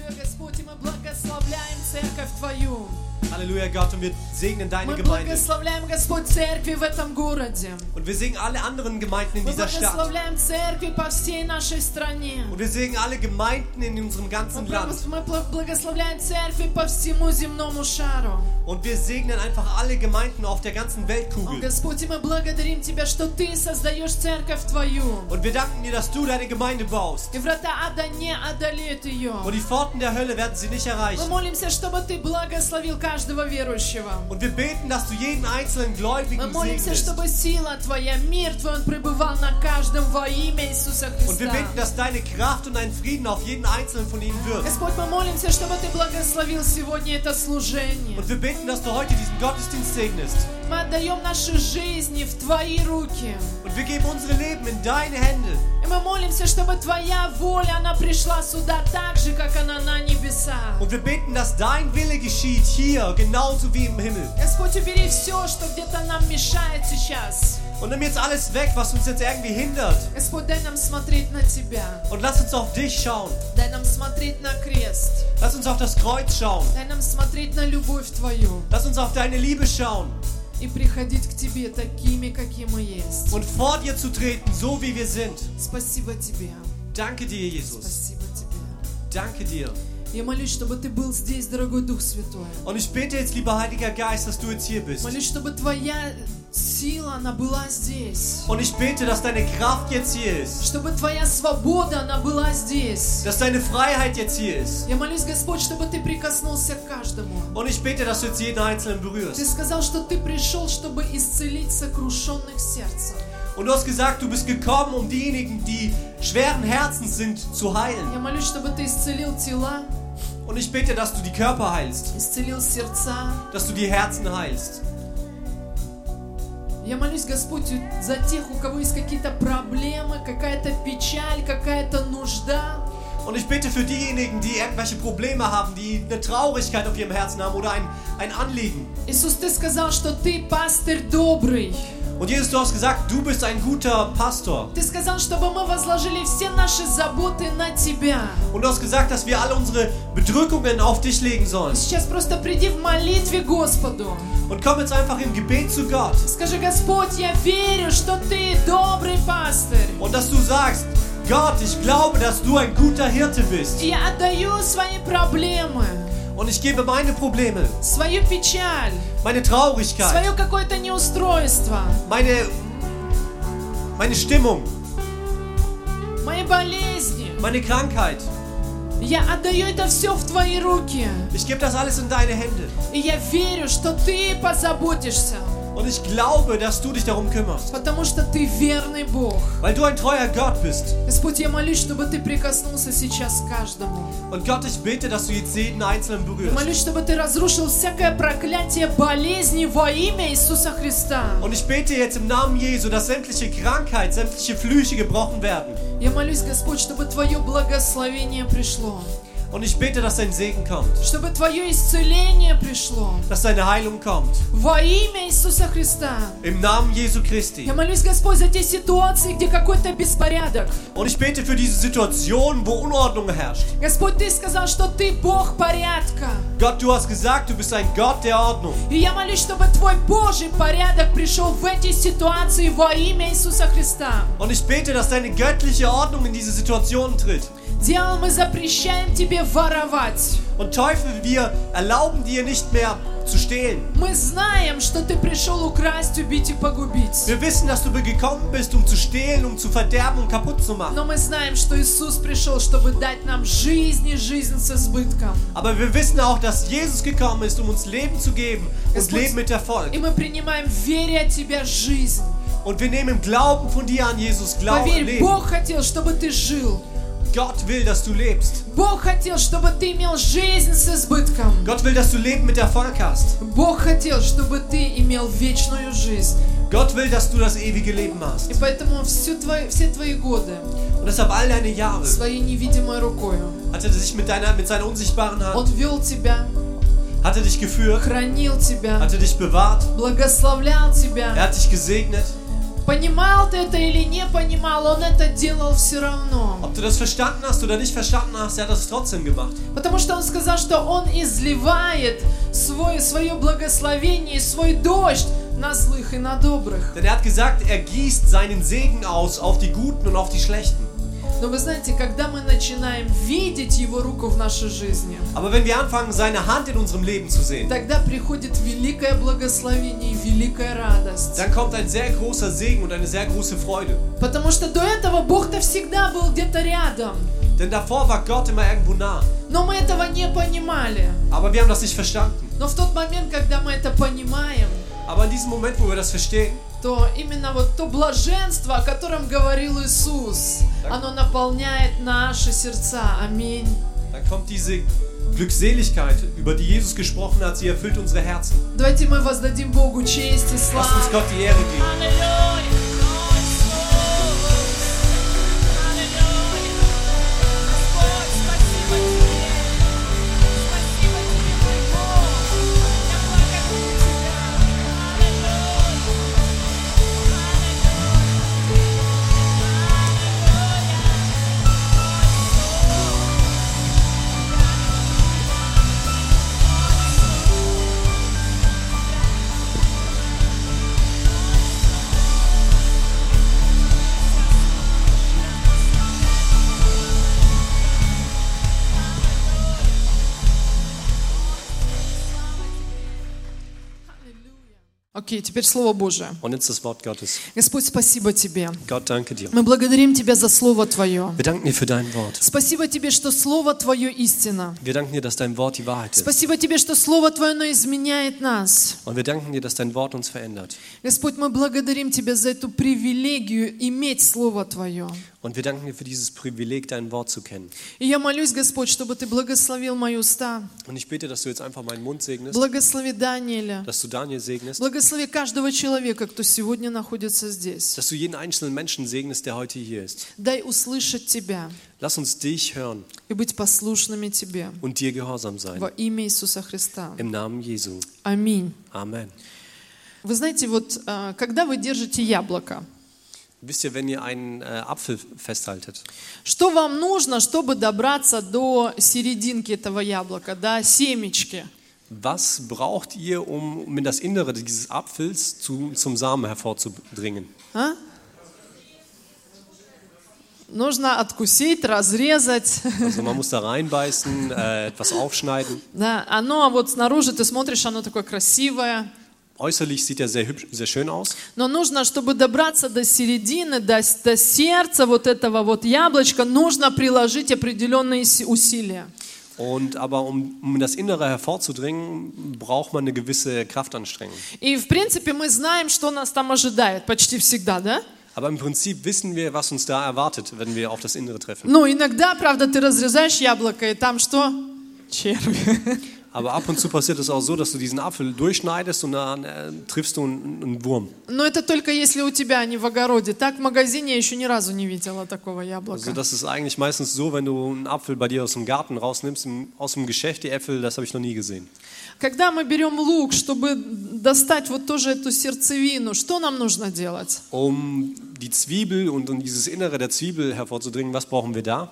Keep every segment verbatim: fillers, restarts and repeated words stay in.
Аллилуйя, Господь, и мы благословляем церковь Твою. Halleluja, Gott, und wir segnen deine Мы Gemeinde. благословляем, Господь, церкви в этом городе. Und wir segnen alle anderen Gemeinden in Мы dieser Stadt. благословляем церкви по всей нашей стране. Und wir segnen alle Gemeinden in unserem ganzen Land. Мы благословляем церкви по всему земному шару. Und wir segnen einfach alle Gemeinden auf der ganzen О, Weltkugel. Господь, и мы благодарим Тебя, что Ты создаешь церковь Твою. Und wir danken dir, dass du deine Gemeinde baust. И врата ада не одолеют ее. Und die Pforten der Hölle werden sie nicht Мы erreichen. молимся, чтобы Ты благословил каждого верующего. Und wir beten, dass du jeden einzelnen Мы Gläubigen молимся, segnest. чтобы сила Твоя, мир Твой, Он пребывал на каждом во имя Иисуса Und wir Христа. beten, dass deine Kraft und dein Frieden auf jeden einzelnen von ihnen wirkt. Господь, мы молимся, чтобы Ты благословил сегодня это служение. Und wir beten, dass du heute diesen Gottesdienst segnest. Мы отдаем наши жизни в Твои руки. Und wir geben unsere Leben in deine Hände. И мы молимся, чтобы Твоя воля, она пришла сюда так же, как она на небесах. Und wir beten, dass dein Wille geschieht hier, genauso wie im Himmel. Господь, убери все, что где-то нам мешает сейчас. Und nimm jetzt alles weg, was uns jetzt irgendwie hindert. Господь, дай нам смотреть на Тебя. Und lass uns auf dich schauen. Дай нам смотреть на крест. Lass uns auf das Kreuz schauen. Дай нам смотреть на любовь Твою. Lass uns auf deine Liebe schauen. И приходить к Тебе такими, какие мы есть. Und vor dir zu treten, so wie wir sind. Спасибо Тебе. Danke dir, Jesus. Спасибо Тебе. Danke dir. Я молюсь, чтобы Ты был здесь, дорогой Дух Святой. Und ich bete jetzt, lieber Heiliger Geist, dass du jetzt hier bist. Молюсь, чтобы Твоя сила, она была здесь. Und ich bete, dass deine Kraft jetzt hier ist. Чтобы Твоя свобода, она была здесь. Dass deine Freiheit jetzt hier ist. Я молюсь, Господь, чтобы Ты прикоснулся к каждому. Und ich bete, dass du jetzt jeden Einzelnen Ты berührst. сказал, что Ты пришел, чтобы исцелить сокрушенных сердцем. Und du hast gesagt, du bist gekommen, um diejenigen, die schweren Herzens sind, zu heilen. Я молюсь, чтобы Ты исцелил тела, Und ich bete, dass du die Körper heilst. исцелил сердца. Dass du die Herzen heilst. Я молюсь, Господь, за тех, у кого есть какие-то проблемы, какая-то печаль, какая-то нужда. Und ich bete für diejenigen, die irgendwelche Probleme haben, die eine Traurigkeit auf ihrem Herzen haben oder ein, ein Anliegen. Иисус, Ты сказал, что Ты пастырь добрый. Und Jesus, du hast gesagt, du bist ein guter Pastor. Ты сказал, чтобы мы возложили все наши заботы на Тебя. Und du hast gesagt, dass wir alle unsere Bedrückungen auf dich legen sollen. Сейчас просто приди в молитве к Господу. Und komm jetzt einfach im Gebet zu Gott. Скажи: Господь, я верю, что Ты добрый пастырь. Und dass du sagst, Gott, ich glaube, dass du ein guter Hirte bist. И я отдаю свои проблемы, Und ich gebe meine Probleme, свою печаль, meine Traurigkeit, свое какое-то неустройство, meine, meine Stimmung, мои болезни. meine Krankheit. Я отдаю это все в Твои руки. Ich gebe das alles in deine Hände. И я верю, что Ты позаботишься, Und ich glaube, dass du dich darum kümmerst. потому что Ты верный Бог. Weil du ein treuer Gott bist. Господь, я молюсь, чтобы Ты прикоснулся сейчас к каждому. Und Gott, ich bete, dass du jetzt jeden Einzelnen berührst. Молюсь, чтобы Ты разрушил всякое проклятие болезни во имя Иисуса Христа. Und ich bete jetzt im Namen Jesu, dass sämtliche Krankheit, sämtliche Flüche gebrochen werden. Я молюсь, Господь, чтобы Твое благословение пришло. Und ich bete, dass dein Segen kommt. Чтобы Твое исцеление пришло. Dass deine Heilung kommt. Во имя Иисуса Христа. Im Namen Jesu Christi. Я молюсь, Господь, за те ситуации, где какой-то беспорядок. Und ich bete für diese Situation, wo Unordnung herrscht. Господь, Ты сказал, что Ты Бог порядка. Gott, du hast gesagt, du bist ein Gott der Ordnung. И я молюсь, чтобы Твой Божий порядок пришел в эти ситуации во имя Иисуса Христа. Und ich bete, dass deine göttliche Ordnung in diese Situation tritt. Дьявол, мы запрещаем Тебе воровать. Und Teufel, wir erlauben dir nicht mehr zu stehlen. Мы знаем, что Ты пришел украсть, убить и погубить. Wir wissen, dass du gekommen bist, um zu stehlen, um zu verderben und kaputt zu machen. Но мы знаем, что Иисус пришел, чтобы дать нам жизнь и жизнь с избытком. Aber wir wissen auch, dass Jesus gekommen ist, um uns Leben zu geben und Господь, Leben mit Erfolg. И мы принимаем, веря от Тебя, жизнь. Und wir nehmen im Glauben von dir an Jesus Glauben Поверь, Leben. Бог хотел, чтобы Ты жил. Gott will, dass du lebst. Bог хотел, чтобы Ты имел жизнь с избытком. Gott will, dass du Leben mit Erfolg hast. Бог хотел, чтобы Ты имел вечную жизнь. Gott will, dass du das ewige Leben hast. И поэтому всю твои, все Твои годы Und deshalb all deine Jahre своей невидимой рукой hat er sich mit, deiner, mit seiner unsichtbaren Hand, Он вел Тебя, hat er dich geführt, хранил Тебя, hat er dich bewahrt, благословлял Тебя. er hat dich gesegnet. Понимал ты это или не понимал, Он это делал все равно. Ob du das verstanden hast oder nicht verstanden hast, er hat das trotzdem gemacht. Потому что Он сказал, что Он изливает свой, свое благословение, свой дождь на злых и на добрых. Denn er hat gesagt, er gießt seinen Segen aus auf die Guten und auf die Schlechten. Но вы знаете, когда мы начинаем видеть Его руку в нашей жизни, Aber wenn wir anfangen, seine Hand in unserem Leben zu sehen, тогда приходит великое благословение и великая радость. dann kommt ein sehr großer Segen und eine sehr große Freude. Потому что до этого Бог-то всегда был где-то рядом. Denn davor war Gott immer irgendwo nah. Но мы этого не понимали. Aber wir haben das nicht verstanden. Но в тот момент, когда мы это понимаем, Aber in diesem Moment, wo wir das verstehen, то именно вот то блаженство, о котором говорил Иисус, оно наполняет наши сердца. Аминь. dann kommt diese Glückseligkeit, über die Jesus gesprochen hat, sie erfüllt unsere Herzen. Давайте мы воздадим Богу честь и славу. Lasst uns Gott die Ehre geben. Аллилуйя! Окей, теперь Слово Божие. Und jetzt das Wort Gottes. Господь, спасибо Тебе. Gott, danke dir. Мы благодарим Тебя за Слово Твое. Wir danken dir für dein Wort. Спасибо Тебе, что Слово Твое истина. Wir danken dir, dass dein Wort die Wahrheit ist. Спасибо Тебе, что Слово Твое, оно изменяет нас. Und wir danken dir, dass dein Wort uns verändert. Господь, мы благодарим Тебя за эту привилегию иметь Слово Твое. Und wir danken dir für dieses Privileg, dein Wort zu kennen. И я молюсь, Господь, чтобы Ты благословил мои уста. Und ich bete, dass du jetzt einfach meinen Mund segnest, Благослови Даниэля. dass du Daniel segnest, Благослови каждого человека, кто сегодня находится здесь. dass du jeden einzelnen Menschen segnest, der heute hier ist. Дай услышать Тебя Lass uns dich hören и быть послушными Тебе. und dir gehorsam sein. Во имя Иисуса Христа. Im Namen Jesu. Аминь. Amen. Вы знаете, вот э, когда вы держите яблоко, Wisst ihr, wenn ihr einen äh, Apfel festhaltet, что вам нужно, чтобы добраться до серединки этого яблока, до семечки? was braucht ihr, um in das Innere dieses Apfels zu, zum Samen hervorzudringen? А? Нужно откусить, разрезать. Also man muss da reinbeißen, äh, etwas aufschneiden. Да, оно вот снаружи, ты смотришь, оно такое красивое. Äußerlich sieht er sehr hübsch, sehr schön aus. Но нужно, чтобы добраться до середины, до, до сердца вот этого вот яблочка, нужно приложить определенные с- усилия. Und aber um, um in das Innere hervorzudringen, braucht man eine gewisse Kraftanstrengung. И в принципе мы знаем, что нас там ожидает, почти всегда, да? Aber im Prinzip wissen wir, was uns da erwartet, wenn wir auf das Innere treffen. Ну, иногда, правда, ты разрезаешь яблоко, и там что? Черви. Aber ab und zu passiert es auch so, dass du diesen Apfel durchschneidest und dann äh, triffst du einen, einen Wurm. Но это только если у тебя, а не в огороде. Так в магазине я еще ни разу не видела такого Also яблока. das ist eigentlich meistens so, wenn du einen Apfel bei dir aus dem Garten rausnimmst, im, aus dem Geschäft die Äpfel, das habe ich noch nie gesehen. Когда мы берем лук, чтобы достать вот тоже эту сердцевину, что нам нужно делать? Um die Zwiebel und um dieses Innere der Zwiebel hervorzudringen, was brauchen wir da?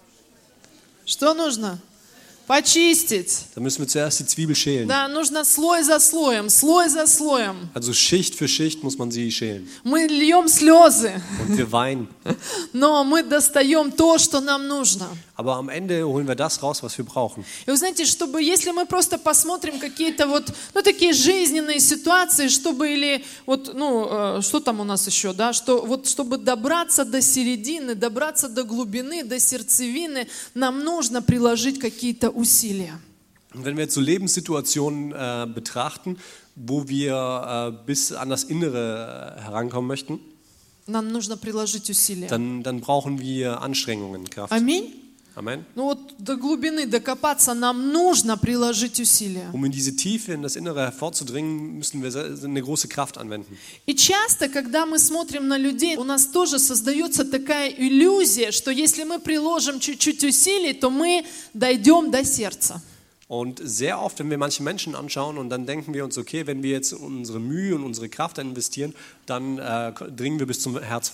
Что нужно? Почистить. Da müssen wir zuerst die Zwiebel schälen. Да, нужно слой за слоем, слой за слоем. Also Schicht für Schicht muss man sie schälen. Мы льем слезы, Und wir weinen. но мы достаем то, что нам нужно. Aber am Ende holen wir das raus, was wir brauchen. И вы знаете, чтобы, если мы просто посмотрим какие-то вот, ну, такие жизненные ситуации, чтобы или, вот, ну, э, что там у нас еще, да, что вот, чтобы добраться до середины, добраться до глубины, до сердцевины, нам нужно приложить какие-то усилия. Und wenn wir jetzt so Lebenssituationen äh, betrachten, wo wir äh, bis an das Innere äh, herankommen möchten, Нам нужно приложить усилия. dann, dann brauchen wir Anstrengungen, Kraft. Аминь. Amen. Ну вот до глубины докопаться нам нужно приложить усилия. Um in diese Tiefe, in das Innere hervorzudringen, müssen wir sehr- eine große Kraft anwenden. И часто, когда мы смотрим на людей, у нас тоже создается такая иллюзия, что если мы приложим чуть-чуть усилий, то мы дойдем до сердца. Und sehr oft, wenn wir manche Menschen anschauen und dann denken wir uns, okay, wenn wir jetzt unsere Mühe und unsere Kraft investieren, dann äh, dringen wir bis zum Herz vor.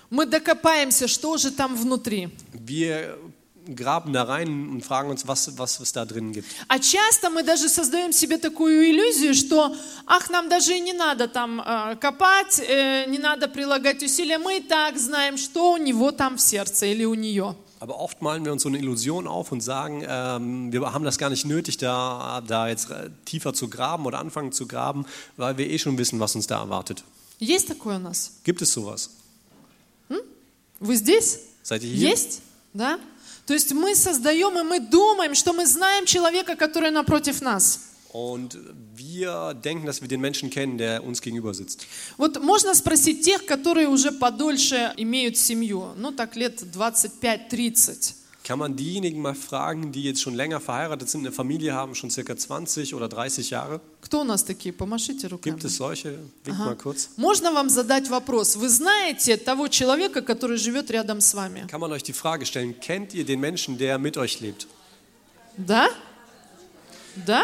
мы докопаемся, что же там внутри. Wir graben da rein und fragen uns, was, was es da drin gibt. А часто мы даже создаем себе такую иллюзию, что, ах, нам даже и не надо там э, копать, э, не надо прилагать усилия, мы и так знаем, что у него там в сердце или у нее. Aber oft malen wir uns so eine Illusion auf und sagen, ähm, wir haben das gar nicht nötig, da, da jetzt tiefer zu graben oder anfangen zu graben, weil wir eh schon wissen, was uns da erwartet. Есть такое у нас? Gibt es sowas? М? Вы здесь? Seid ihr hier? Есть? Да? То есть мы создаем и мы думаем, что мы знаем человека, который напротив нас. Und wir denken, dass wir den Menschen kennen, der uns gegenüber sitzt. Вот можно спросить тех, которые уже подольше имеют семью, ну так лет двадцать пять тридцать. Kann man diejenigen mal fragen, die jetzt schon länger verheiratet sind, eine Familie haben, schon circa zwanzig oder dreißig Jahre? Кто у нас такие? Помашите руками. Gibt es solche? Wink mal kurz. Можно вам задать вопрос? Вы знаете того человека, который живет рядом с вами? Kann man euch die Frage stellen, kennt ihr den Menschen, der mit euch lebt? Да? Да?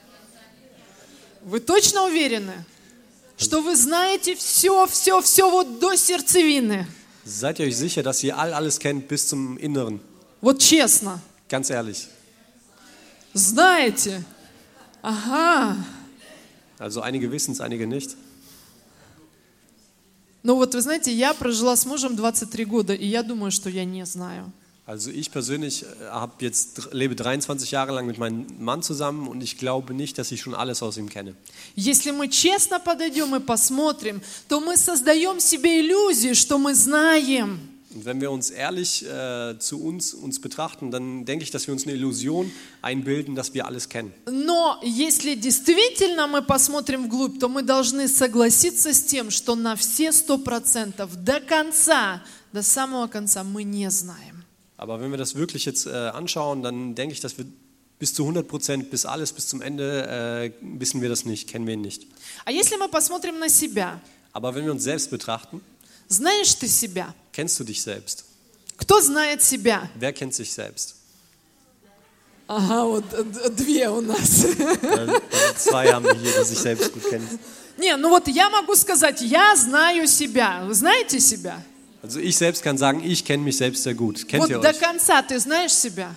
Вы точно уверены, что вы знаете все, все, все вот до сердцевины? Seid ihr euch sicher, dass ihr all alles kennt bis zum Inneren? Вот честно. Ganz ehrlich. Знаете? Ага. Also einige wissen es, einige nicht. Ну вот вы знаете, я прожила с мужем двадцать три года, и я думаю, что я не знаю. Also ich persönlich habe jetzt, lebe dreiundzwanzig Jahre lang mit meinem Mann zusammen und ich glaube nicht, dass ich schon alles aus ihm kenne. Если мы честно подойдем и посмотрим, то мы создаем себе иллюзию, что мы знаем. Und wenn wir uns ehrlich äh, zu uns, uns betrachten, dann denke ich, dass wir uns eine Illusion einbilden, dass wir alles kennen. Но если действительно мы посмотрим вглубь, то мы должны согласиться с тем, что на все сто процентов до конца, до самого конца мы не знаем. Aber wenn wir das wirklich jetzt äh, anschauen, dann denke ich, dass wir bis zu hundert Prozent, bis alles, bis zum Ende, äh, wissen wir das nicht, kennen wir ihn nicht. А если мы посмотрим на себя, Aber wenn wir uns selbst betrachten, знаешь ты себя? kennst du dich selbst? Кто знает себя? Wer kennt sich selbst? Ага, вот э, две у нас. Also zwei haben wir hier, die sich selbst gut kennen. Не, ну вот я могу сказать, я знаю себя. Вы знаете себя? Also ich selbst kann sagen, ich kenne mich selbst sehr gut. Kennt Вот ihr до euch? конца ты знаешь себя?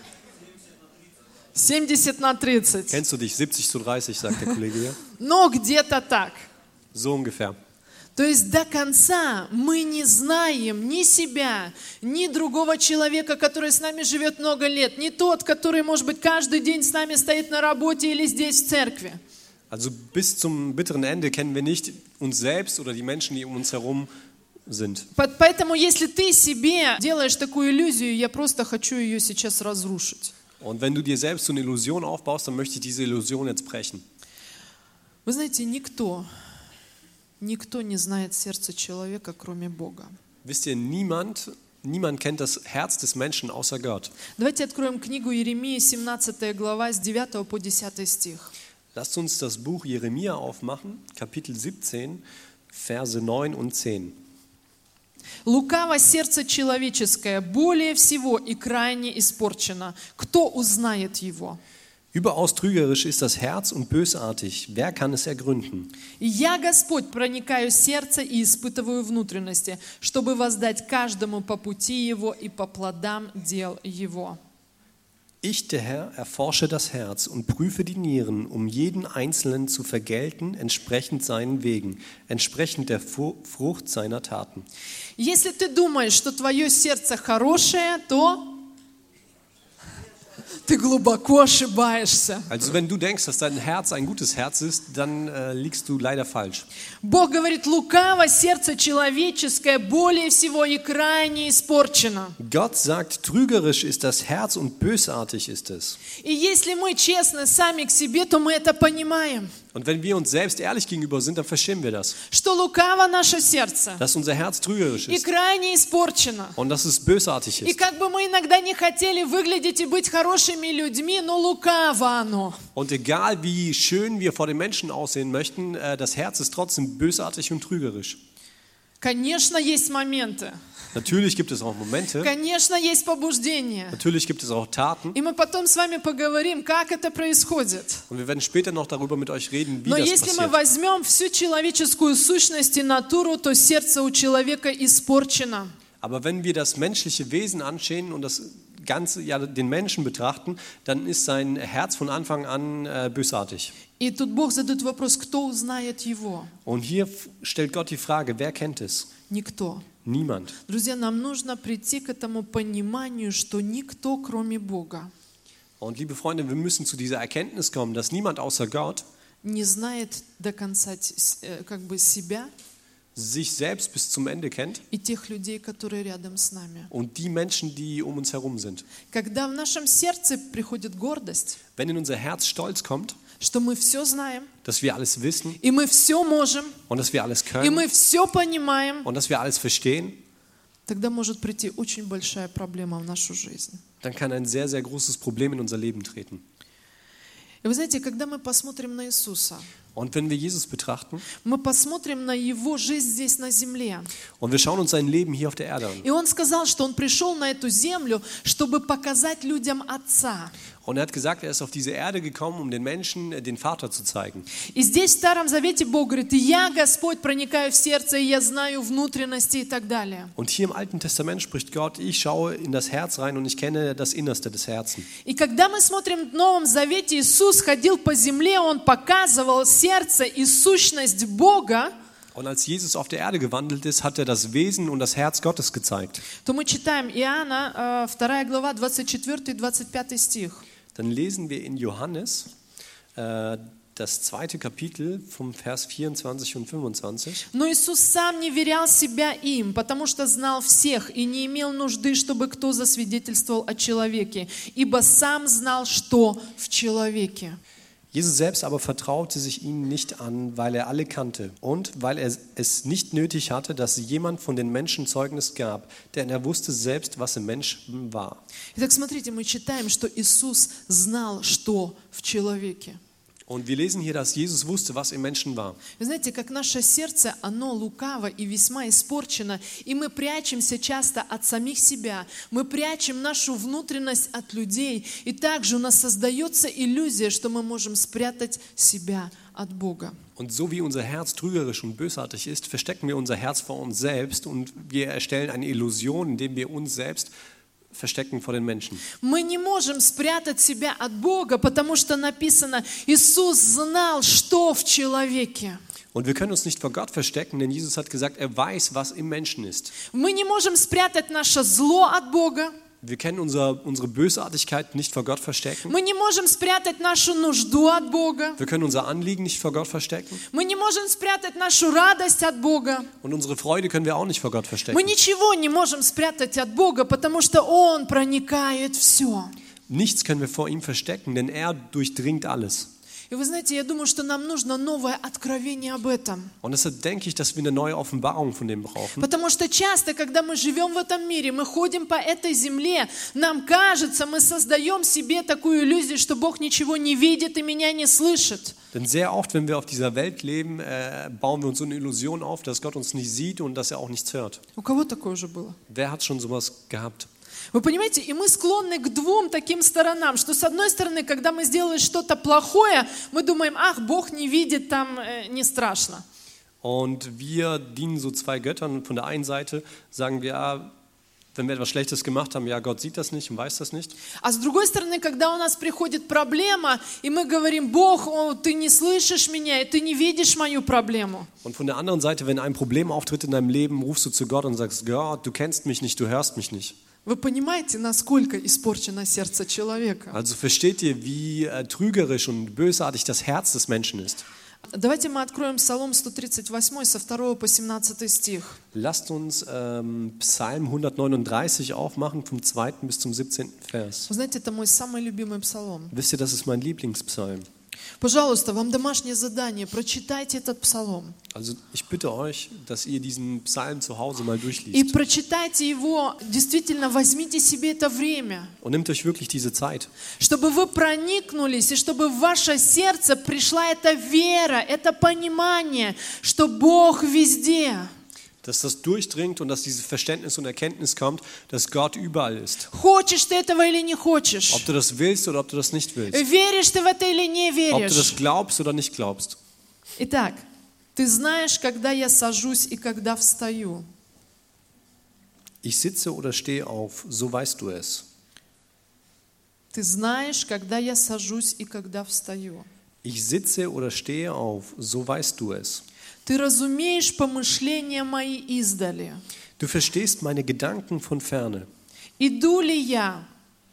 семьдесят на тридцать. Kennst du dich? siebzig zu dreißig, sagt der Kollege hier. Но где-то так. So ungefähr. То есть до конца мы не знаем ни себя, ни другого человека, который с нами живет много лет, ни тот, который, может быть, каждый день с нами стоит на работе или здесь в церкви. Also bis zum bitteren Ende kennen wir nicht uns selbst oder die Menschen, die um uns herum sind. Поэтому, если ты себе делаешь такую иллюзию, я просто хочу ее сейчас разрушить. Und wenn du dir selbst so eine Illusion aufbaust, dann möchte ich diese Illusion jetzt brechen. Вы знаете, никто, никто не знает сердце человека, кроме Бога. Wisst ihr, niemand, niemand kennt das Herz des Menschen außer Gott. Давайте откроем книгу Иеремии, семнадцатая глава, с девятого по десятый стих. Lasst uns das Buch Jeremia aufmachen, Kapitel siebzehn, Verse neun und zehn. «Лукаво сердце человеческое, более всего и крайне испорчено. Кто узнает его? Überaus trügerisch ist das Herz und bösartig. Wer kann es ergründen? Я, Господь, проникаю в сердце и испытываю внутренности, чтобы воздать каждому по пути его и по плодам дел его». Ich, der Herr, erforsche das Herz und prüfe die Nieren, um jeden Einzelnen zu vergelten, entsprechend seinen Wegen, entsprechend der Frucht seiner Taten. Если ты думаешь, что твое сердце хорошее, то ты глубоко ошибаешься. Also wenn du denkst, dass dein Herz ein gutes Herz ist, dann äh, liegst du leider falsch. Бог говорит, лукаво сердце человеческое, более всего и крайне испорчено. Gott sagt, trügerisch ist das Herz und bösartig ist es. И если мы честны сами к себе, то мы это понимаем. Und wenn wir uns selbst ehrlich gegenüber sind, dann verstehen wir das. Что лукаво наше сердце Dass unser Herz trügerisch и ist крайне испорчено. und dass es bösartig И ist. как бы мы иногда не хотели выглядеть и быть хорошими людьми, но лукаво оно. Und egal wie schön wir vor den Menschen aussehen möchten, äh, das Herz ist trotzdem bösartig und trügerisch. Конечно, есть моменты. Natürlich gibt es auch Momente, Конечно, есть побуждение. natürlich gibt es auch Taten. И мы потом с вами поговорим, как это происходит. Und wir werden später noch darüber mit euch reden, wie Но das если мы passiert. возьмем всю человеческую сущность и натуру, то сердце у человека испорчено. Aber wenn wir das menschliche Wesen anschauen und das Ganze, ja, den Menschen betrachten, dann ist sein Herz von Anfang an äh, bösartig. И тут Бог задает вопрос, кто узнает его? Und hier f- stellt Gott die Frage, wer kennt es? Никто. Niemand. Друзья, нам нужно прийти к этому пониманию, что никто, кроме Бога, Und liebe Freunde, wir müssen zu dieser Erkenntnis kommen, dass niemand außer Gott не знает до конца э, как бы себя sich selbst bis zum Ende kennt и тех людей, которые рядом с нами. und die Menschen, die um uns herum sind. Когда в нашем сердце приходит гордость, Wenn in unser Herz Stolz kommt, что мы все знаем, dass wir alles wissen и мы все можем, und dass wir alles и können мы все понимаем, und dass wir alles verstehen, тогда может прийти очень большая проблема в нашу жизнь. dann kann ein sehr, sehr großes Problem in unser Leben treten. И вы знаете, когда мы посмотрим на Иисуса, Und wenn wir Jesus betrachten мы посмотрим на Его жизнь здесь на земле. und wir schauen uns sein Leben hier auf der Erde an. И Он сказал, что Он пришел на эту землю, чтобы показать людям Отца. Und er hat gesagt, er ist auf diese Erde gekommen, um den Menschen äh, den Vater zu zeigen. И здесь в Старом Завете Бог говорит, я, Господь, проникаю в сердце, и я знаю внутренности и так далее. Und hier im Alten Testament spricht Gott, ich schaue in das Herz rein und ich kenne das Innerste des Herzens. И когда мы смотрим в Новом Завете, Иисус ходил по земле, Он показывал сердце и сущность Бога, Und als Jesus auf der Erde gewandelt ist, hat er das Wesen und das Herz Gottes gezeigt. то мы читаем Иоанна, вторая глава, двадцать четвёртый и двадцать пятый стих. Dann lesen wir in Johannes äh, das zweite Kapitel vom Vers vierundzwanzig und fünfundzwanzig. Но Иисус сам не верял себя им, потому что знал всех и не имел нужды, чтобы кто засвидетельствовал о человеке, ибо сам знал, что в человеке. Jesus selbst aber vertraute sich ihnen nicht an, weil er alle kannte und weil er es nicht nötig hatte, dass jemand von den Menschen Zeugnis gab, denn er wusste selbst, was im Menschen war. Итак, смотрите, мы читаем, что Иисус знал, что в человеке. Und wir lesen hier, dass Jesus wusste, was im Menschen war. Вы знаете, как наше сердце, оно лукаво и весьма испорчено, и мы прячемся часто от самих себя, мы прячем нашу внутренность от людей, и также у нас создается иллюзия, что мы можем спрятать себя от Бога. Und so wie unser Herz trügerisch und bösartig ist, verstecken wir unser Herz vor uns selbst und wir erstellen eine Illusion, indem wir uns selbst verstecken vor den Menschen. Мы не можем спрятать себя от Бога, потому что написано, Иисус знал, что в человеке. Und wir können uns nicht vor Gott verstecken, denn Jesus hat gesagt, er weiß, was im Menschen ist. Мы не можем спрятать наше зло от Бога. Wir können unser, unsere Bösartigkeit nicht vor Gott verstecken. Мы не можем спрятать нашу нужду от Бога. Wir können unser Anliegen nicht vor Gott verstecken. Мы не можем спрятать нашу радость от Бога. Und unsere Freude können wir auch nicht vor Gott verstecken. Мы ничего не можем спрятать от Бога, потому что Он проникает все. Nichts können wir vor ihm verstecken, denn er durchdringt alles. И вы знаете, я думаю, что нам нужно новое откровение об этом. Und deshalb denke ich, dass wir eine neue Offenbarung von dem brauchen. Потому что часто, когда мы живем в этом мире, мы ходим по этой земле, нам кажется, мы создаем себе такую иллюзию, что Бог ничего не видит и меня не слышит. Denn sehr oft, wenn wir auf dieser Welt leben, äh, bauen wir uns so eine Illusion auf, dass Gott uns nicht sieht und dass er auch nichts hört. У кого такое уже было? Wer hat schon sowas gehabt? Вы понимаете, и мы склонны к двум таким сторонам, что с одной стороны, когда мы сделали что-то плохое, мы думаем, ах, Бог не видит, там э, не страшно. Und wir dienen so zwei Göttern. Von der einen Seite sagen wir, ja, wenn wir etwas Schlechtes gemacht haben, ja, Gott sieht das nicht und weiß das nicht. А с другой стороны, когда у нас приходит проблема, и мы говорим, Бог, о, ты не слышишь меня, и ты не видишь мою проблему. Und von der anderen Seite, wenn ein Problem auftritt in deinem Leben, rufst du zu Gott und sagst, Gott, du kennst mich nicht, du hörst mich nicht. Вы понимаете, насколько испорчено сердце человека? Also versteht ihr, wie äh, trügerisch und bösartig das Herz des Menschen ist? Давайте мы откроем Псалом сто тридцать восемь со второго по семнадцатый стих. Lasst uns ähm, Psalm hundertneununddreißig aufmachen, vom zweiten bis zum siebzehnten Vers. Вы знаете, это мой самый любимый псалом. Wisst ihr, das ist mein Lieblingspsalm. Пожалуйста, вам домашнее задание, прочитайте этот псалом. Also ich bitte euch, dass ihr diesen Psalm zu Hause mal И durchliest. прочитайте его, действительно, возьмите себе это время, Und nehmt euch wirklich diese Zeit. чтобы вы проникнулись, и чтобы в ваше сердце пришла эта вера, это понимание, что Бог везде. Dass das durchdringt und dass dieses Verständnis und Erkenntnis kommt, dass Gott überall ist. Хочешь ты этого или не хочешь? Ob du das willst oder ob du das nicht willst. Веришь ты в это или не Ob du веришь? das glaubst oder nicht glaubst. Итак, ты знаешь, когда я сажусь и когда встаю. Ich sitze oder stehe auf, so weißt du es. Ты знаешь, когда я сажусь и когда встаю. Ich sitze oder stehe auf, so weißt du es. Ты разумеешь помышления мои издали. Du verstehst meine Gedanken von ferne. Иду ли я?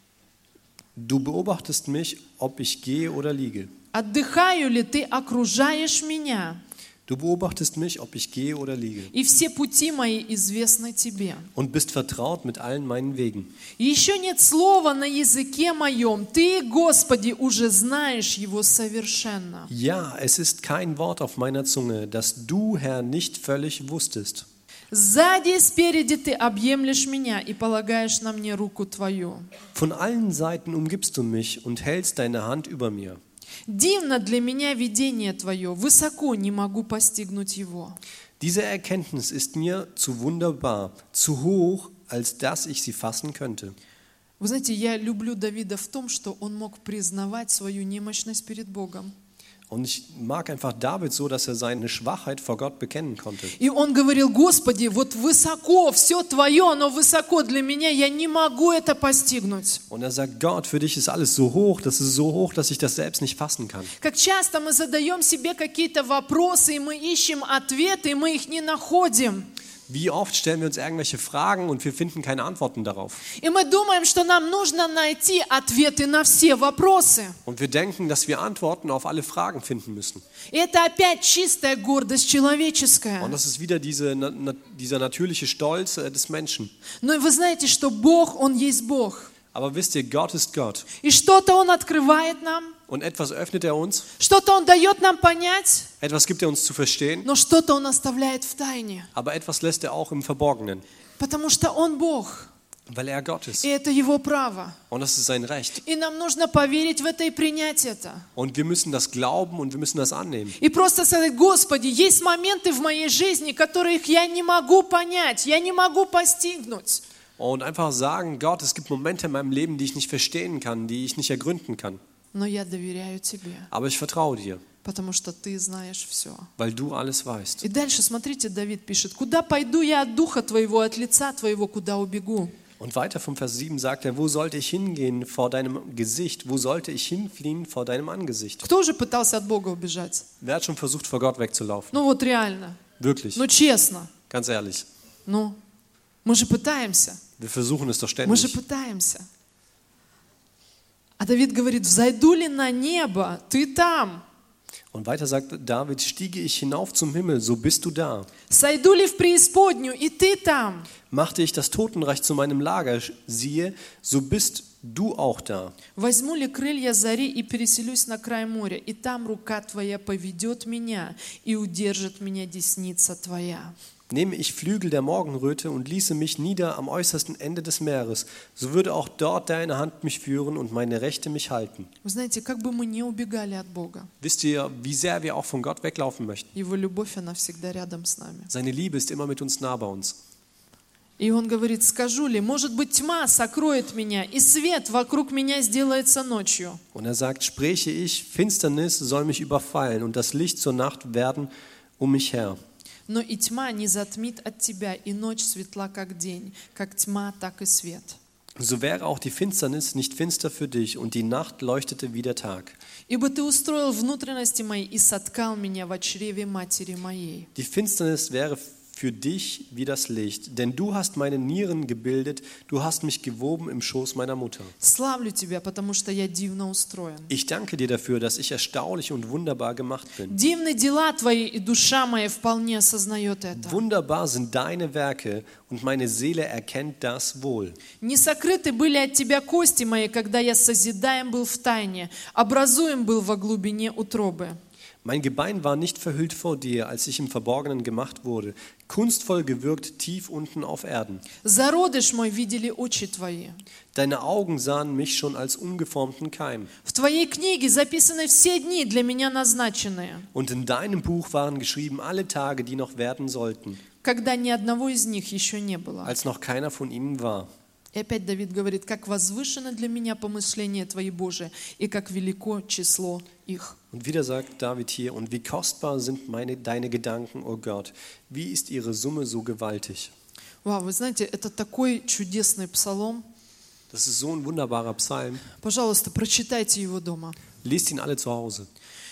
Du beobachtest mich, ob ich gehe oder liege. Отдыхаю ли ты, окружаешь меня? Du beobachtest mich, ob ich gehe oder liege. И все пути мои известны тебе. Und bist vertraut mit allen meinen Wegen. И еще нет слова на языке моем. Ты, Господи, уже знаешь его совершенно. Ja, es ist kein Wort auf meiner Zunge, das du, Herr, nicht völlig wusstest. Сзади и спереди ты объемлешь меня и полагаешь на мне руку твою. Von allen Seiten umgibst du mich und hältst deine Hand über mir. Дивно для меня видение твое, высоко не могу постигнуть его. Diese Erkenntnis ist mir zu wunderbar, zu hoch, als dass ich sie fassen könnte. Вы знаете, я люблю Давида в том, что он мог признавать свою немощность перед Богом. Und ich mag einfach David so, dass er seine Schwachheit vor Gott bekennen konnte. И он говорил: Господи, вот высоко, все твое, но высоко для меня, я не могу это постигнуть. Und er sagt, Gott, für dich ist alles so hoch, das ist so hoch, dass ich das selbst nicht fassen kann. Как часто мы задаем себе какие-то вопросы, и мы ищем ответы, и мы их не находим. Wie oft stellen wir uns irgendwelche Fragen und wir finden keine Antworten darauf. И мы думаем, что нам нужно найти ответы на все вопросы. Und wir denken, dass wir Antworten auf alle Fragen finden müssen. И это опять чистая гордость человеческая. Und das ist wieder diese, na, na, dieser natürliche Stolz äh, des Menschen. Но вы знаете, что Бог, Он есть Бог. Aber wisst ihr, Gott ist Gott. И что-то Он открывает нам, Und etwas öffnet er uns, что-то Он дает нам понять, etwas gibt er uns zu verstehen, но что-то Он оставляет в тайне. aber etwas lässt er auch im Verborgenen, Потому что Он Бог, weil er Gott ist. и это Его право. Und das ist sein Recht. И нам нужно поверить в это и принять это. Und wir müssen das glauben und wir müssen das annehmen. И просто сказать: Господи, есть моменты в моей жизни, которых я не могу понять, я не могу постигнуть. Und einfach sagen, Gott, es gibt Momente in meinem Leben, die ich nicht verstehen kann, die ich nicht ergründen kann. Но я доверяю Тебе, Aber ich vertraue dir, потому что Ты знаешь все. weil du alles weißt. И дальше, смотрите, Давид пишет: «Куда пойду я от Духа Твоего, от лица Твоего, куда убегу?» Und weiter vom Vers sieben sagt er, wo sollte ich hingehen vor deinem Gesicht? Wo sollte ich hinfliehen vor deinem Angesicht? Кто уже пытался от Бога убежать? Wer hat schon versucht, vor Gott wegzulaufen? Ну вот реально, Wirklich, ну честно, ganz ehrlich. ну мы же пытаемся, Wir versuchen es doch мы же ständig. пытаемся. А Давид говорит: «Взойду ли на небо, ты там. Und weiter sagt David, stiege ich hinauf zum Himmel, so bist du da. Сойду ли в преисподнюю, и ты там. Machte ich das Totenreich zu meinem Lager, siehe, so bist du auch da. Возьму ли крылья зари и переселюсь на край моря, и там рука Твоя поведет меня, и удержит меня десница Твоя». Nehme ich Flügel der Morgenröte und ließe mich nieder am äußersten Ende des Meeres, so würde auch dort deine Hand mich führen und meine Rechte mich halten. Вы знаете, как бы мы не убегали от Бога, Wisst ihr, wie sehr wir auch von Gott weglaufen möchten? Его любовь, она всегда рядом с нами. Seine Liebe ist immer mit uns nah bei uns. И Он говорит: «Скажу ли, может быть, тьма сокроет меня, и свет вокруг меня сделается ночью». Und er sagt, spreche ich, Finsternis soll mich überfallen und das Licht zur Nacht werden um mich her. Но и тьма не затмит от тебя, и ночь светла, как день, как тьма, так и свет. So wäre auch die Finsternis nicht finster für dich und die Nacht leuchtete wie der Tag. Ибо ты устроил внутренности мои и соткал меня во чреве матери моей. Die Finsternis wäre für dich wie das Licht, denn du hast meine Nieren gebildet, du hast mich gewoben im Schoß meiner Mutter. Славлю тебя, потому что я дивно устроен. Ich danke dir dafür, dass ich erstaunlich und wunderbar gemacht bin. Дивны дела твои, и душа моя вполне осознает это. Wunderbar sind deine Werke und meine Seele erkennt das wohl. Не сокрыты были от тебя кости мои, когда я созидаем был в тайне, образуем был во глубине утробы. Mein Gebein war nicht verhüllt vor dir, als ich im Verborgenen gemacht wurde, kunstvoll gewirkt tief unten auf Erden. Зародыш мой видели очи твои. Deine Augen sahen mich schon als ungeformten Keim. В твоей книге записаны все дни для меня назначенные, Und in deinem Buch waren geschrieben alle Tage, die noch werden sollten, когда ни одного из них еще не было. als noch keiner von ihnen war. И опять Давид говорит: «Как возвышено для меня помышление Твои, Божие, и как велико число их». Und wieder sagt David hier, und wie kostbar sind meine, deine Gedanken, o Gott, wie ist ihre Summe so gewaltig. Вау, вы знаете, это такой чудесный псалом. Das ist so ein wunderbarer Psalm. Пожалуйста, прочитайте его дома. Lest ihn alle zu Hause.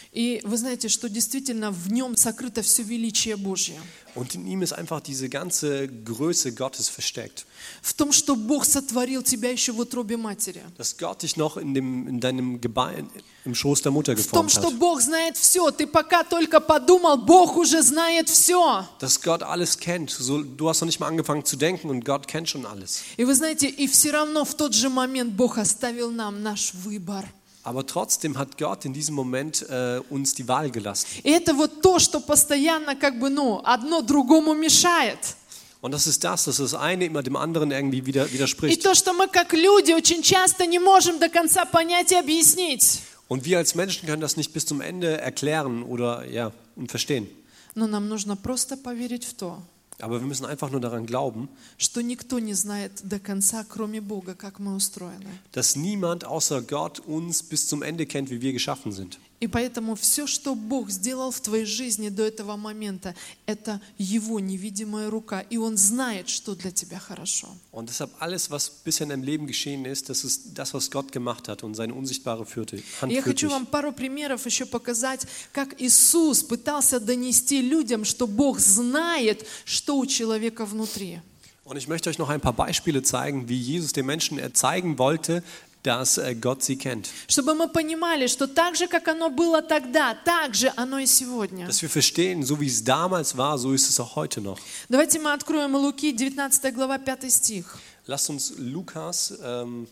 И вы знаете, что действительно в нем сокрыто все величие Божье. Und in ihm ist einfach diese ganze Größe Gottes versteckt. В том, что Бог сотворил тебя еще в утробе матери. Dass Gott dich noch in, dem, in deinem Gebein, im Schoß der Mutter В том, geformt что hat. Бог знает все. Ты пока только подумал, Бог уже знает все. Dass Gott alles kennt. So, du hast noch nicht mal angefangen zu denken und Gott kennt schon alles. И вы знаете, и все равно в тот же момент Бог оставил нам наш выбор. Aber trotzdem hat Gott in diesem Moment äh, uns die Wahl gelassen. И это вот то, что постоянно как бы, ну, одно другому мешает. Und das ist das, dass das eine immer dem anderen irgendwie wieder, И widerspricht. то, что мы как люди очень часто не можем до конца понять и объяснить. Und wir als Menschen können das nicht bis zum Ende erklären oder ja, und verstehen. Но нам нужно просто поверить в то, Aber wir müssen einfach nur daran glauben, что никто не знает до конца, кроме Бога, как мы устроены. dass niemand außer Gott uns bis zum Ende kennt, wie wir geschaffen sind. И поэтому все, что Бог сделал в твоей жизни до этого момента, это Его невидимая рука. И Он знает, что для тебя хорошо. Und deshalb alles, was bisher in deinem Leben geschehen ist, das ist das, was Gott gemacht hat und seine unsichtbare Führte, Hand Я führt хочу dich. вам пару примеров еще показать, как Иисус пытался донести людям, что Бог знает, что у человека внутри. Und ich möchte euch noch ein paar Beispiele zeigen, wie Jesus den Menschen zeigen wollte, dass äh, Gott sie kennt. Чтобы мы понимали, что так же, как оно было тогда, так же оно и сегодня. Dass wir verstehen, so wie es damals war, so ist es auch heute noch. Давайте мы откроем Луки, девятнадцатая глава, пятый стих. Lasst uns Lukas ähm,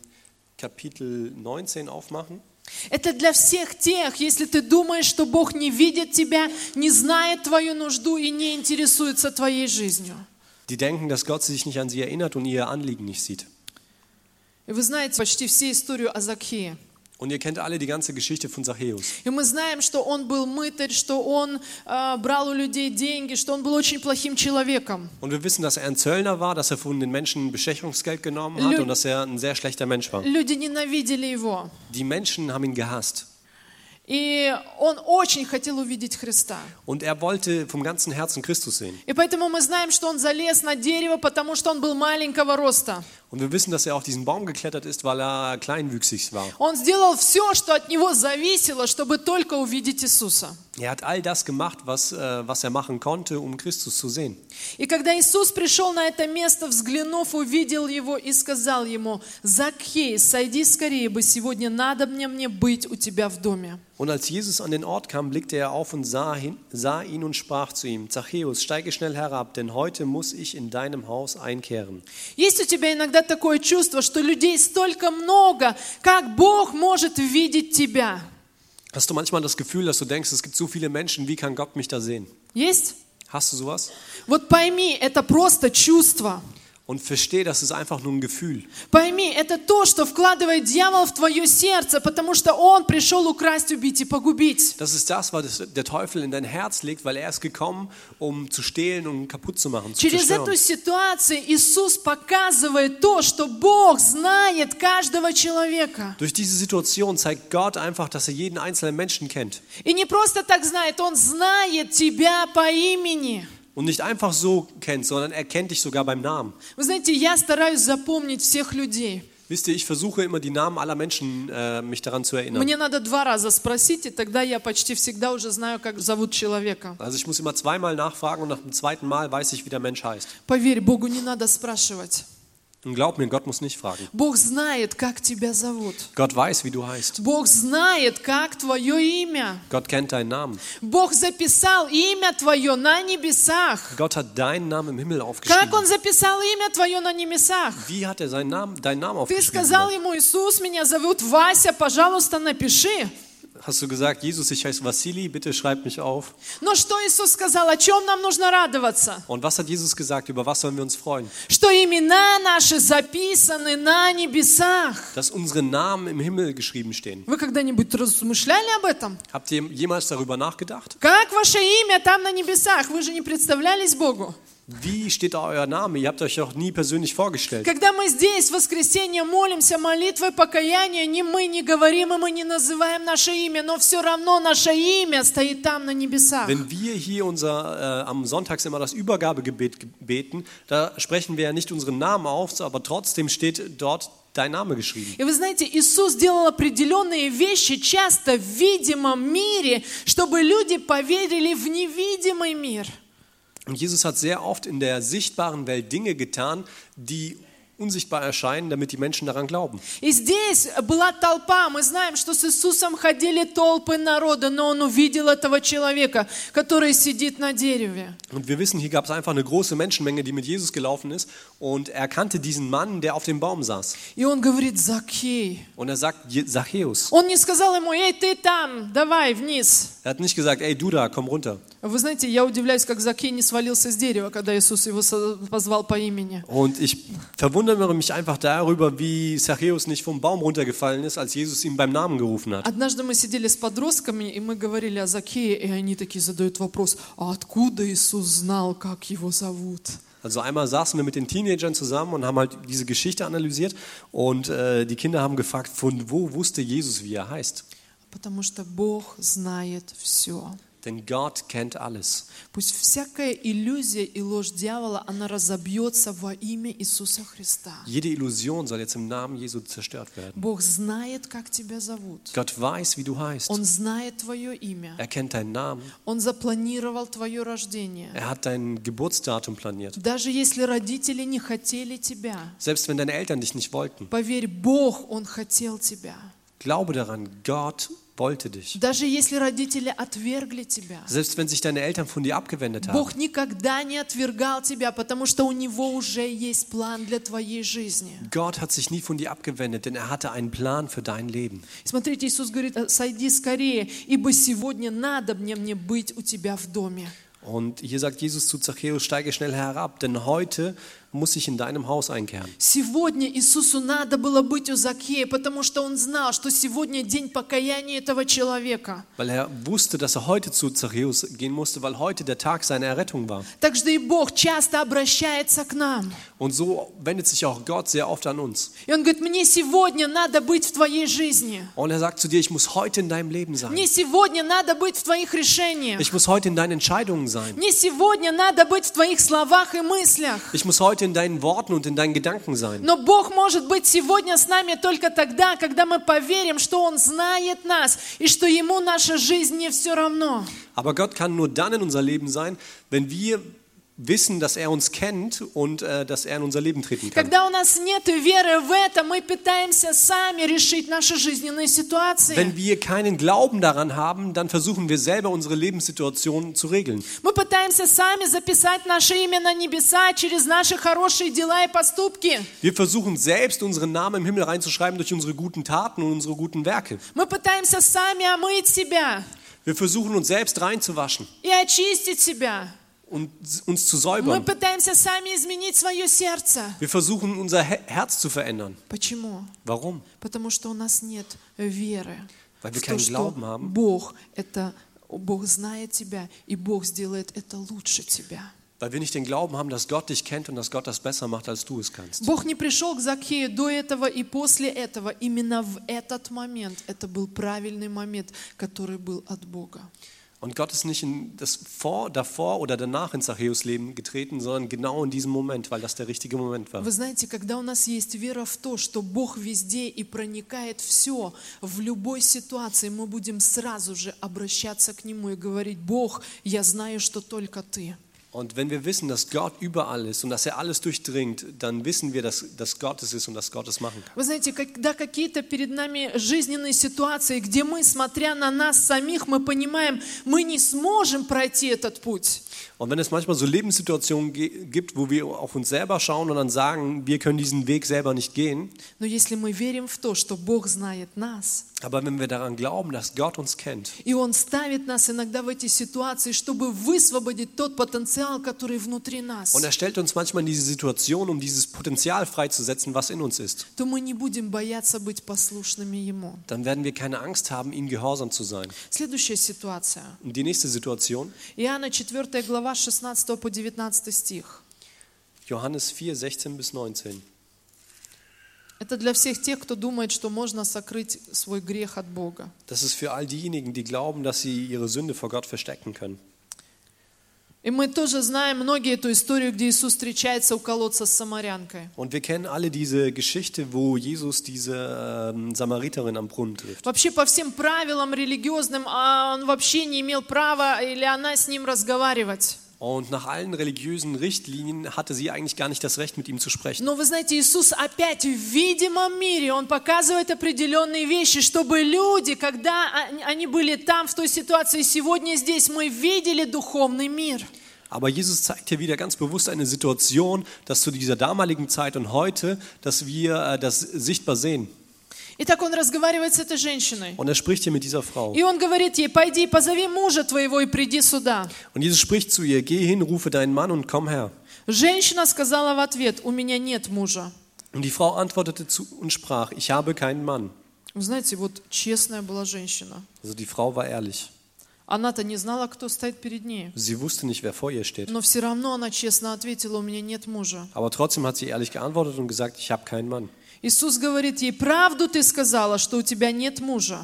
Kapitel neunzehn aufmachen. Это для всех тех, если ты думаешь, что Бог не видит тебя, не знает твою нужду и не интересуется твоей жизнью. Die denken, dass Gott sich nicht an sie erinnert und ihr Anliegen nicht sieht. И вы знаете почти всю историю о Закхее. Und ihr kennt alle die ganze Geschichte von Zachäus. И мы знаем, что он был мытарь, что он э, брал у людей деньги, что он был очень плохим человеком. Und wir wissen, dass er ein Zöllner war, dass er von den Menschen Bestechungsgeld genommen hat Lü- und dass er ein sehr schlechter Mensch war. Люди ненавидели его. Die Menschen haben ihn gehasst. И он очень хотел увидеть Христа. Und er wollte vom ganzen Herzen Christus sehen. И поэтому мы знаем, что он залез на дерево, потому что он был маленького роста. Und wir wissen, dass er auf diesen Baum geklettert ist, weil er kleinwüchsig war. Он сделал все, что от него зависело, чтобы только увидеть Иисуса. Er hat all das gemacht, was, äh, was er machen konnte, um Christus zu sehen. И когда Иисус пришел на это место, взглянув, увидел его и сказал ему: «Закхей, сойди скорее, бы сегодня надобно мне быть у тебя в доме». Und als Jesus an den Ort kam, blickte er auf und sah, hin, sah ihn und sprach zu ihm: Zachäus, steige schnell herab, denn heute muss ich in deinem Haus einkehren. Есть у тебя иногда такое чувство, что людей столько много, как Бог может видеть тебя? Hast du manchmal das Gefühl, dass du denkst, es gibt so viele Menschen, wie kann Gott mich da sehen? Есть? Hast du sowas? Вот пойми, это просто чувство. Und versteh, das ist einfach nur ein Gefühl. Пойми, это то, что вкладывает дьявол в твое сердце, потому что он пришел украсть, убить и погубить. Das ist das, was der Teufel in dein Herz legt, weil er ist gekommen, um zu stehlen und kaputt zu machen, zu Через zerstören. эту ситуацию Иисус показывает то, что Бог знает каждого человека. Durch diese Situation zeigt Gott einfach, dass er jeden einzelnen Menschen kennt. И не просто так знает, Он знает тебя по имени. Und nicht einfach so kennt, sondern er kennt dich sogar beim Namen. Вы знаете, я стараюсь запомнить всех людей. Wisst ihr, ich versuche immer die Namen aller Menschen, äh, mich daran zu erinnern. Мне надо два раза спросить, и тогда я почти всегда уже знаю, как зовут человека. Also ich muss immer zweimal nachfragen und nach dem zweiten Mal weiß ich, wie der Mensch heißt. Поверь, Богу не надо спрашивать. Und glaub mir, Gott muss nicht fragen. Бог знает, как тебя зовут. Gott weiß, wie du heißt. Бог знает, как твое имя. Gott kennt deinen Namen. Бог записал имя твое на небесах. Gott hat deinen Namen im Himmel Как aufgeschrieben. Он записал имя твое на небесах? Wie hat er seinen Namen, deinen Namen Ты aufgeschrieben? сказал ему: Иисус, меня зовут Вася, пожалуйста, напиши. Hast du gesagt, Jesus, ich heiße Vassili, bitte schreib mich auf. Но что Иисус сказал? О чем нам нужно радоваться? Und was hat Jesus gesagt? Über was sollen wir uns freuen? Что имена наши записаны на небесах. Dass unsere Namen im Himmel geschrieben stehen. Вы когда-нибудь размышляли об этом? Habt ihr jemals darüber nachgedacht? Как ваше имя там на небесах? Вы же не представлялись Богу. Wie steht da euer Name? Ihr habt euch doch nie persönlich vorgestellt. Когда мы здесь в воскресенье молимся молитвой покаяния, ни мы не говорим, и мы не называем наше имя, но все равно наше имя стоит там на небесах. Wenn wir hier unser, äh, am Sonntags immer das Übergabegebet beten, da sprechen wir ja nicht unseren Namen auf, aber trotzdem steht dort dein Name geschrieben. И вы знаете, Иисус делал определенные вещи часто в видимом мире, чтобы люди поверили в невидимый мир. Und Jesus hat sehr oft in der sichtbaren Welt Dinge getan, die unsichtbar erscheinen, damit die Menschen daran glauben. И здесь была толпа. Мы знаем, что с Иисусом ходили толпы народа, но Он увидел этого человека, который сидит на дереве. Und wir wissen, hier gab es einfach eine große Menschenmenge, die mit Jesus gelaufen ist, und er kannte diesen Mann, der auf dem Baum saß. И Он говорит: Закхей. Und er sagt, Zachäus. Он не сказал ему: эй, ты там, давай вниз. Er hat nicht gesagt, ey, du da, komm runter. Вы знаете, я удивляюсь, как Закхей не свалился с дерева, когда Иисус его позвал по имени. Und ich verwundere mich einfach darüber, wie Zachäus nicht vom Baum runtergefallen ist, als Jesus ihn beim Namen gerufen hat. Однажды мы сидели с подростками, и мы говорили о Закхее, и они такие задают вопрос: а откуда Иисус знал, как его зовут? Also einmal saßen wir mit den Teenagern zusammen und haben halt diese Geschichte analysiert, und äh, die Kinder haben gefragt, von wo wusste Jesus, wie er heißt? Потому что Бог знает все. Denn Gott kennt alles. Пусть всякая иллюзия и ложь дьявола, она разобьется во имя Иисуса Христа. Jede Illusion soll jetzt im Namen Jesu zerstört werden. Бог знает, как тебя зовут. Gott weiß, wie du heißt. Он знает твое имя. Er kennt deinen Namen. Он запланировал твое рождение. Er hat dein Geburtsdatum planiert. Даже если родители не хотели тебя, Selbst wenn deine Eltern dich nicht wollten. поверь, Бог, Он хотел тебя. Glaube daran, Gott wollte dich. Даже если родители отвергли тебя, Selbst wenn sich deine Eltern von dir abgewendet haben. Бог никогда не отвергал тебя, потому что у Него уже есть план для твоей жизни. Gott hat sich nie von dir abgewendet, denn er hatte einen Plan für dein Leben. Смотрите, Иисус говорит: сойди скорее, ибо сегодня надобно мне быть у тебя в доме. Und hier sagt Jesus zu Zachäus, steige schnell herab, denn heute muss ich in deinem Haus einkehren. Сегодня Иисусу надо было быть у Закхея, потому что Он знал, что сегодня день покаяния этого человека. Weil er wusste, dass er heute zu Zachäus gehen musste, weil heute der Tag seiner Errettung war. Так что и Бог часто обращается к нам. Und so wendet sich auch Gott sehr oft an uns. И Он говорит: мне сегодня надо быть в твоей жизни. Und er sagt zu dir, ich muss heute in deinem Leben sein. Мне сегодня надо быть в твоих решениях. Ich muss heute in deinen Entscheidungen sein. Мне сегодня надо быть в твоих словах и мыслях. Ich muss heute in deinen Worten und in deinen Gedanken sein. Но Бог может быть сегодня с нами только тогда, когда мы поверим, что Он знает нас и что Ему наша жизнь не все равно. Aber Gott kann nur dann in unser Leben sein, wenn wir wissen, dass er uns kennt und äh, dass er in unser Leben treten kann. Когда у нас нет веры в это, мы пытаемся сами решить наши жизненные ситуации. Wenn wir keinen Glauben daran haben, dann versuchen wir selber unsere Lebenssituation zu regeln. Мы пытаемся сами записать наше имя на небеса через наши хорошие дела и поступки. Wir versuchen selbst unseren Namen im Himmel reinzuschreiben durch unsere guten Taten und unsere guten Werke. Мы пытаемся сами омыть себя Wir versuchen uns selbst reinzuwaschen и очистить себя. und uns zu Мы säubern. пытаемся сами изменить свое сердце. Wir versuchen unser He- Herz zu verändern. Почему? Warum? Потому что у нас нет веры Weil wir в то, keinen что Glauben haben. Бог это, Бог знает тебя, и Бог сделает это лучше тебя. Weil wir nicht den Glauben haben, dass Gott dich kennt und dass Gott das besser macht, als du es kannst. Бог не пришел к Закхею до этого и после этого. Именно в этот момент. Это был правильный момент, который был от Бога. Und Gott ist nicht in das vor, davor oder danach in Zachäus Leben getreten, sondern genau in diesem Moment, weil das der richtige Moment war. Вы знаете, когда у нас есть вера в то, что Бог везде и проникает все, в любой ситуации мы будем сразу же обращаться к Нему и говорить: Бог, я знаю, что только Ты. Und wenn wir wissen, dass Gott überall ist und dass er alles durchdringt, dann wissen wir, dass, dass Gott es ist und dass Gott es machen kann. Вы знаете, когда какие-то перед нами жизненные ситуации, где мы, смотря на нас самих, мы понимаем, мы не сможем пройти этот путь. Und wenn es manchmal so Lebenssituationen ge- gibt, wo wir auf uns selber schauen und dann sagen, wir können diesen Weg selber nicht gehen, Но если мы верим в то, что Бог знает нас, aber wenn wir daran glauben, dass Gott uns kennt и Он ставит нас иногда в эти ситуации, чтобы высвободить тот потенциал, потенциал, который внутри нас, Und er stellt uns manchmal in diese Situation, um dieses Potenzial freizusetzen, was in uns ist. то мы не будем бояться быть послушными Ему. Dann werden wir keine Angst haben, ihm gehorsam zu sein. Следующая ситуация. Und die nächste Situation, Иоанна четвёртая глава, шестнадцатый по девятнадцатый стих. Johannes vier, sechzehn bis neunzehn. Это для всех тех, кто думает, что можно сокрыть свой грех от Бога. Das ist für all diejenigen, die glauben, dass sie ihre Sünde vor Gott verstecken können. И мы тоже знаем многие эту историю, где Иисус встречается у колодца с самарянкой. Und wir kennen alle diese Geschichte, wo Jesus diese ähm, Samariterin am Brunnen trifft. Вообще по всем правилам религиозным а он вообще не имел права или она с ним разговаривать. Und nach allen religiösen Richtlinien hatte sie eigentlich gar nicht das Recht, mit ihm zu sprechen. Но вы знаете, Иисус опять в видимом мире, Он показывает определенные вещи, чтобы люди, когда они были там, в той ситуации, сегодня здесь, мы видели духовный мир. Aber Jesus zeigt hier wieder ganz bewusst eine Situation, dass zu dieser damaligen Zeit und heute, dass wir äh, das sichtbar sehen. Итак, Он разговаривает с этой женщиной. Und er spricht hier mit dieser Frau. И Он говорит ей: пойди, позови мужа твоего и приди сюда. Und Jesus spricht zu ihr, geh hin, rufe deinen Mann und komm her. Женщина сказала в ответ: у меня нет мужа. Und die Frau antwortete zu und sprach, ich habe keinen Mann. Вы знаете, вот честная была женщина. Also die Frau war ehrlich. Она-то не знала, кто стоит перед ней. Sie wusste nicht, wer vor ihr steht. Но все равно она честно ответила: у меня нет мужа. Aber trotzdem hat sie ehrlich geantwortet und gesagt, ich habe keinen Mann. Иисус говорит ей: правду ты сказала, что у тебя нет мужа.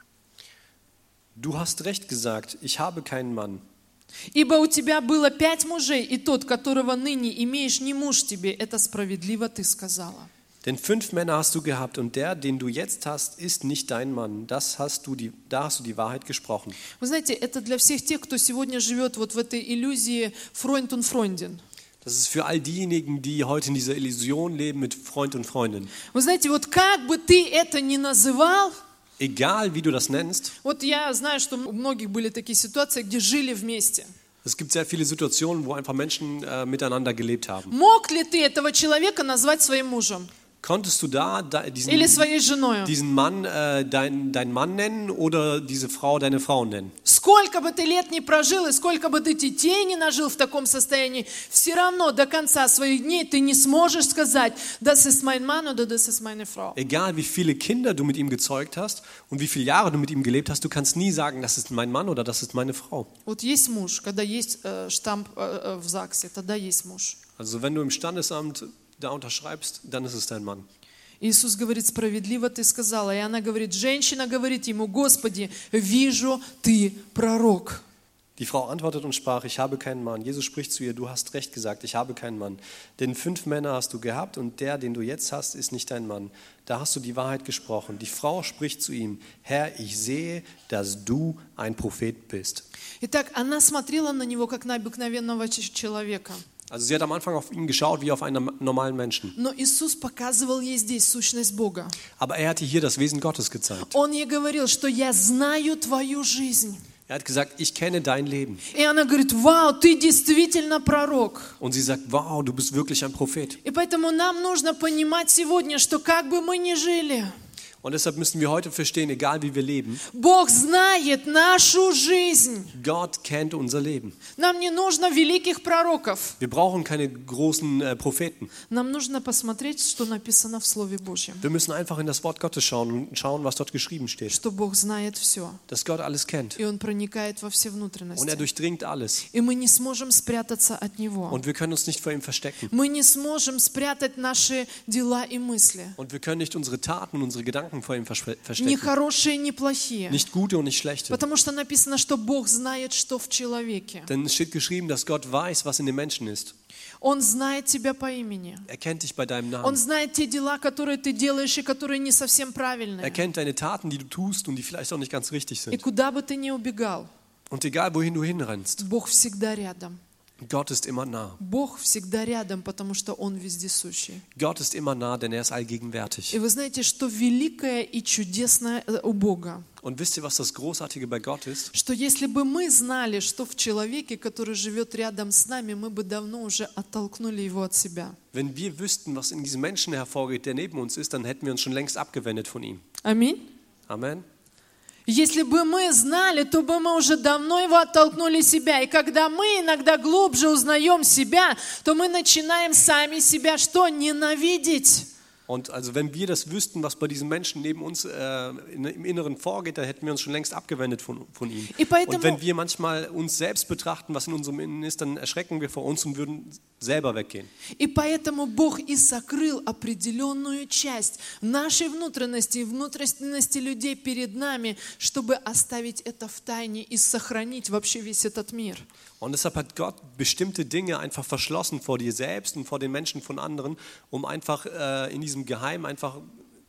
Du hast recht gesagt, ich habe keinen Mann. Ибо у тебя было пять мужей, и тот, которого ныне имеешь, не муж тебе. Это справедливо ты сказала. Denn fünf Männer hast du gehabt und der, den du jetzt hast, ist nicht dein Mann. Das hast du die, da hast du die Wahrheit gesprochen. Вы знаете, это для всех тех, кто сегодня живет вот в этой иллюзии Freund und Freundin. Das ist für all diejenigen, die heute in dieser Illusion leben mit Freund und Freundin. Вы знаете, вот как бы ты это ни называл, Egal, wie du das nennst, вот я знаю, что у многих были такие ситуации, где жили вместе. es gibt sehr viele Situationen, wo einfach Menschen äh, miteinander gelebt haben. Мог ли ты этого человека назвать своим мужем? Konntest du da, da diesen, Или своей женой? diesen Mann äh, dein, dein Mann nennen oder diese Frau deine Frau nennen? Сколько бы ты лет ни прожил, и сколько бы ты детей не нажил в таком состоянии, все равно до конца своих дней ты не сможешь сказать: das ist mein Mann oder das ist meine Frau. Egal wie viele Kinder du mit ihm gezeugt hast und wie viele Jahre du mit ihm gelebt hast, du kannst nie sagen, das ist mein Mann oder das ist meine Frau. Вот есть муж, когда есть э, штамп э, в ЗАГСе, тогда есть муж. Also wenn du im Standesamt da unterschreibst, dann ist es dein Mann. Иисус говорит: справедливо ты сказала. И она говорит, женщина говорит ему: Господи, вижу, ты пророк. Die Frau antwortet und sprach, ich habe keinen Mann. Jesus spricht zu ihr, du hast recht gesagt, ich habe keinen Mann. Denn fünf Männer hast du gehabt und der, den du jetzt hast, ist nicht dein Mann. Da hast du die Wahrheit gesprochen. Die Frau spricht zu ihm, Herr, ich sehe, dass du ein Prophet bist. Итак, она смотрела на него, как на обыкновенного человека. Also sie hat am Anfang auf ihn geschaut wie auf einen normalen Menschen. Но Иисус показывал ей здесь сущность Бога. Aber er hatte hier das Wesen Gottes gezeigt. Он ей говорил, что я знаю твою жизнь. Er hat gesagt, ich kenne dein Leben. И она говорит: вау, ты действительно пророк. Und sie sagt, wow, du bist wirklich ein Prophet. И поэтому нам нужно понимать сегодня, что как бы мы ни жили, Und deshalb müssen wir heute verstehen, egal wie wir leben, Бог знает нашу жизнь. Gott kennt unser Leben. Нам не нужно великих пророков. Wir brauchen keine großen äh, Propheten. Нам нужно посмотреть, что написано в Слове Божьем. Wir müssen einfach in das Wort Gottes schauen und schauen, was dort geschrieben steht. Что Бог знает все. Dass Gott alles kennt. И Он проникает во все Und er внутренности. durchdringt alles. И мы не сможем спрятаться от Него. Und wir können uns nicht vor ihm verstecken. Мы не сможем спрятать наши дела и мысли. Und wir können nicht unsere Taten und unsere Gedanken vor ihm Ни verstecken. хорошие, ни плохие. Nicht gute und nicht schlechte. Потому что написано, что Бог знает, что в человеке. Denn es steht geschrieben, dass Gott weiß, was in dem Menschen ist. Он знает тебя по имени. Er kennt dich bei deinem Он Namen. знает те дела, которые ты делаешь и которые не совсем Er правильные. kennt deine Taten, die du tust und die vielleicht auch nicht ganz richtig И sind. куда бы ты ни убегал, Und egal, wohin du hinrennst, Бог всегда рядом. Gott ist immer nah. Бог всегда рядом, потому что Он вездесущий. Gott ist immer nah, denn er ist И allgegenwärtig. вы знаете, что великое и чудесное у Бога, Und wisst ihr, was das Großartige bei Gott ist? что если бы мы знали, что в человеке, который живет рядом с нами, мы бы давно уже оттолкнули его от себя. Wenn wir wüssten, was in diesem Menschen hervorgeht, der neben uns ist, dann hätten wir uns schon längst abgewendet von ihm. Аминь. Amen. Если бы мы знали, то бы мы уже давно его оттолкнули себя. И когда мы иногда глубже узнаем себя, то мы начинаем сами себя что? Ненавидеть. Und also wenn wir das wüssten, was bei diesen Menschen neben uns äh, in, im Inneren vorgeht, dann hätten wir uns schon längst abgewendet von, von ihm. Und wenn wir manchmal uns selbst betrachten, was in unserem Innen ist, dann erschrecken wir vor uns und würden selber weggehen. И поэтому Бог и сокрыл определенную часть нашей внутренности и внутренности людей перед нами, чтобы оставить это в тайне и сохранить вообще весь этот мир. Und deshalb hat Gott bestimmte Dinge einfach verschlossen vor dir selbst und vor den Menschen von anderen, um einfach äh, in diesem Geheim einfach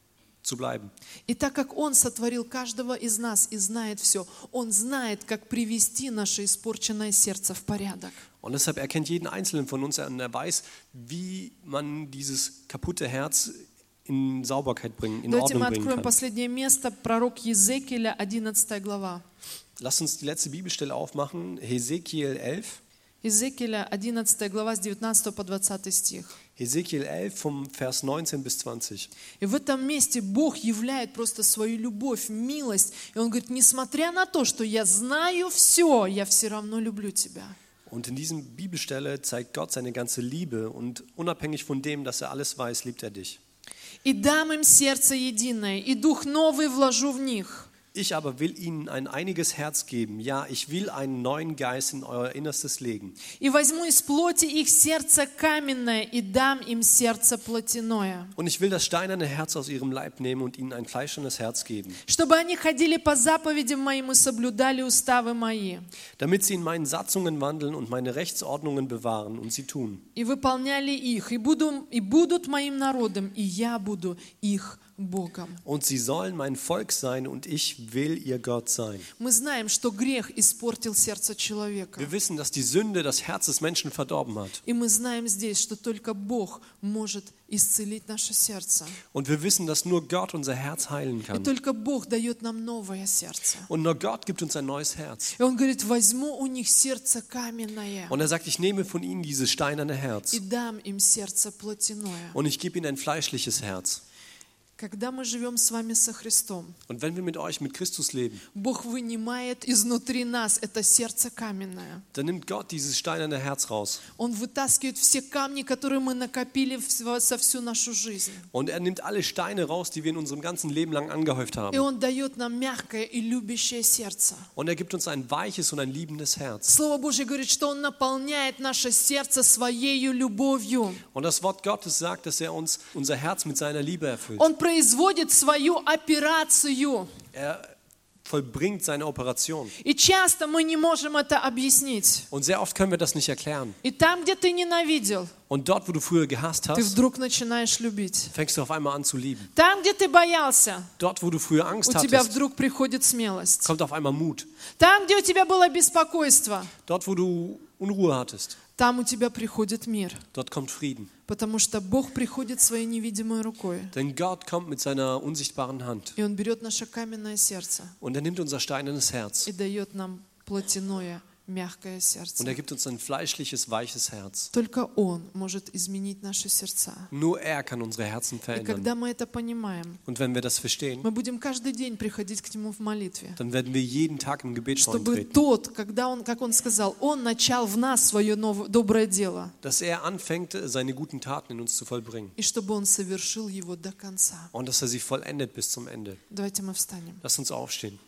zu bleiben. И так как Он сотворил каждого из нас и знает все, Он знает, как привести наше испорченное сердце в порядок. Und deshalb erkennt jeden Einzelnen von uns und er weiß, wie man dieses kaputte Herz in Sauberkeit bringen, in Давайте Ordnung мы bringen откроем kann. последнее место, пророк Езекииля, одиннадцатая глава. Lass uns die letzte Bibelstelle aufmachen, Hesekiel elf. Езекииля, одиннадцатая глава, с девятнадцатого по двадцатый стих. Hesekiel elf vom Vers neunzehn bis zwanzig. И в этом месте Бог являет просто свою любовь, милость. И Он говорит, несмотря на то, что я знаю все, я все равно люблю тебя. Und in diesem Bibelstelle zeigt Gott seine ganze Liebe und unabhängig von dem, dass er alles weiß, liebt er dich. И дам им сердце единое, и дух новый вложу в них. Ich aber will ihnen ein einiges Herz geben. Ja, ich will einen neuen Geist in euer Innerstes legen. И возьму из плоти их сердце каменное, и дам им сердце плотяное. Und ich will das steinerne Herz aus ihrem Leib nehmen und ihnen ein fleischernes Herz geben. Чтобы они ходили по заповедям моим и соблюдали уставы мои. Damit sie in meinen Satzungen wandeln und meine Rechtsordnungen bewahren und sie tun. И выполняли их, и, буду, и будут моим народом, и я буду их Богом. Und sie sollen mein Volk sein und ich will ihr Gott sein. Мы знаем, что грех испортил сердце человека. Wir wissen, dass die Sünde das Herz des Menschen verdorben hat. И мы знаем здесь, что только Бог может исцелить наше сердце. Und wir wissen, dass nur Gott unser Herz heilen И kann. только Бог дает нам новое сердце. Und nur Gott gibt uns ein neues Herz. И Он говорит, возьму у них сердце каменное Und er sagt, ich nehme von ihnen dieses steinerne Herz и дам им сердце плотяное. und ich gebe ihnen ein fleischliches Herz. Когда мы живем с вами со Христом, Und wenn wir mit euch, mit Christus leben, Бог вынимает изнутри нас это сердце каменное. dann nimmt Gott dieses steinerne Herz raus. Он вытаскивает все камни, которые мы накопили в- со всю нашу жизнь. Und er nimmt alle Steine raus, die wir in unserem ganzen Leben lang angehäuft И haben. Он дает нам мягкое и любящее сердце. Und er gibt uns ein weiches und ein liebendes Herz. Слово Божье говорит, что Он наполняет наше сердце Своею любовью. Und das Wort Gottes sagt, dass er uns unser Herz mit seiner Liebe erfüllt. Он производит свою операцию. Er vollbringt seine Operation. И часто мы не можем это объяснить. Und sehr oft können wir das nicht erklären. И там, где ты ненавидел, Und dort, wo du früher gehasst ты hast, вдруг начинаешь любить. fängst du auf einmal an zu lieben. Там, где ты боялся, Dort, wo du früher Angst у тебя hattest, вдруг приходит смелость. kommt auf einmal Mut. Там, где у тебя было беспокойство, Dort, wo du Unruhe hattest, там у тебя приходит мир. dort kommt Frieden. Потому что Бог приходит своей невидимой рукой. Denn Gott kommt mit seiner unsichtbaren Hand И Он берет наше каменное сердце und er nimmt unser steinernes Herz и дает нам плотяное, мягкое сердце. und er gibt uns ein fleischliches, weiches Herz. Только Он может изменить наши сердца. Nur er kann unsere Herzen И verändern. когда мы это понимаем, Und wenn wir das verstehen, мы будем каждый день приходить к Нему в молитве. dann werden wir jeden Tag im Gebet vor ihn Чтобы treten. тот, когда Он, как Он сказал, Он начал в нас свое новое, доброе дело, Dass er anfängt, seine guten Taten in uns zu vollbringen. и чтобы Он совершил его до конца. Und dass er sie vollendet bis zum Ende. Давайте мы встанем. Lass uns aufstehen.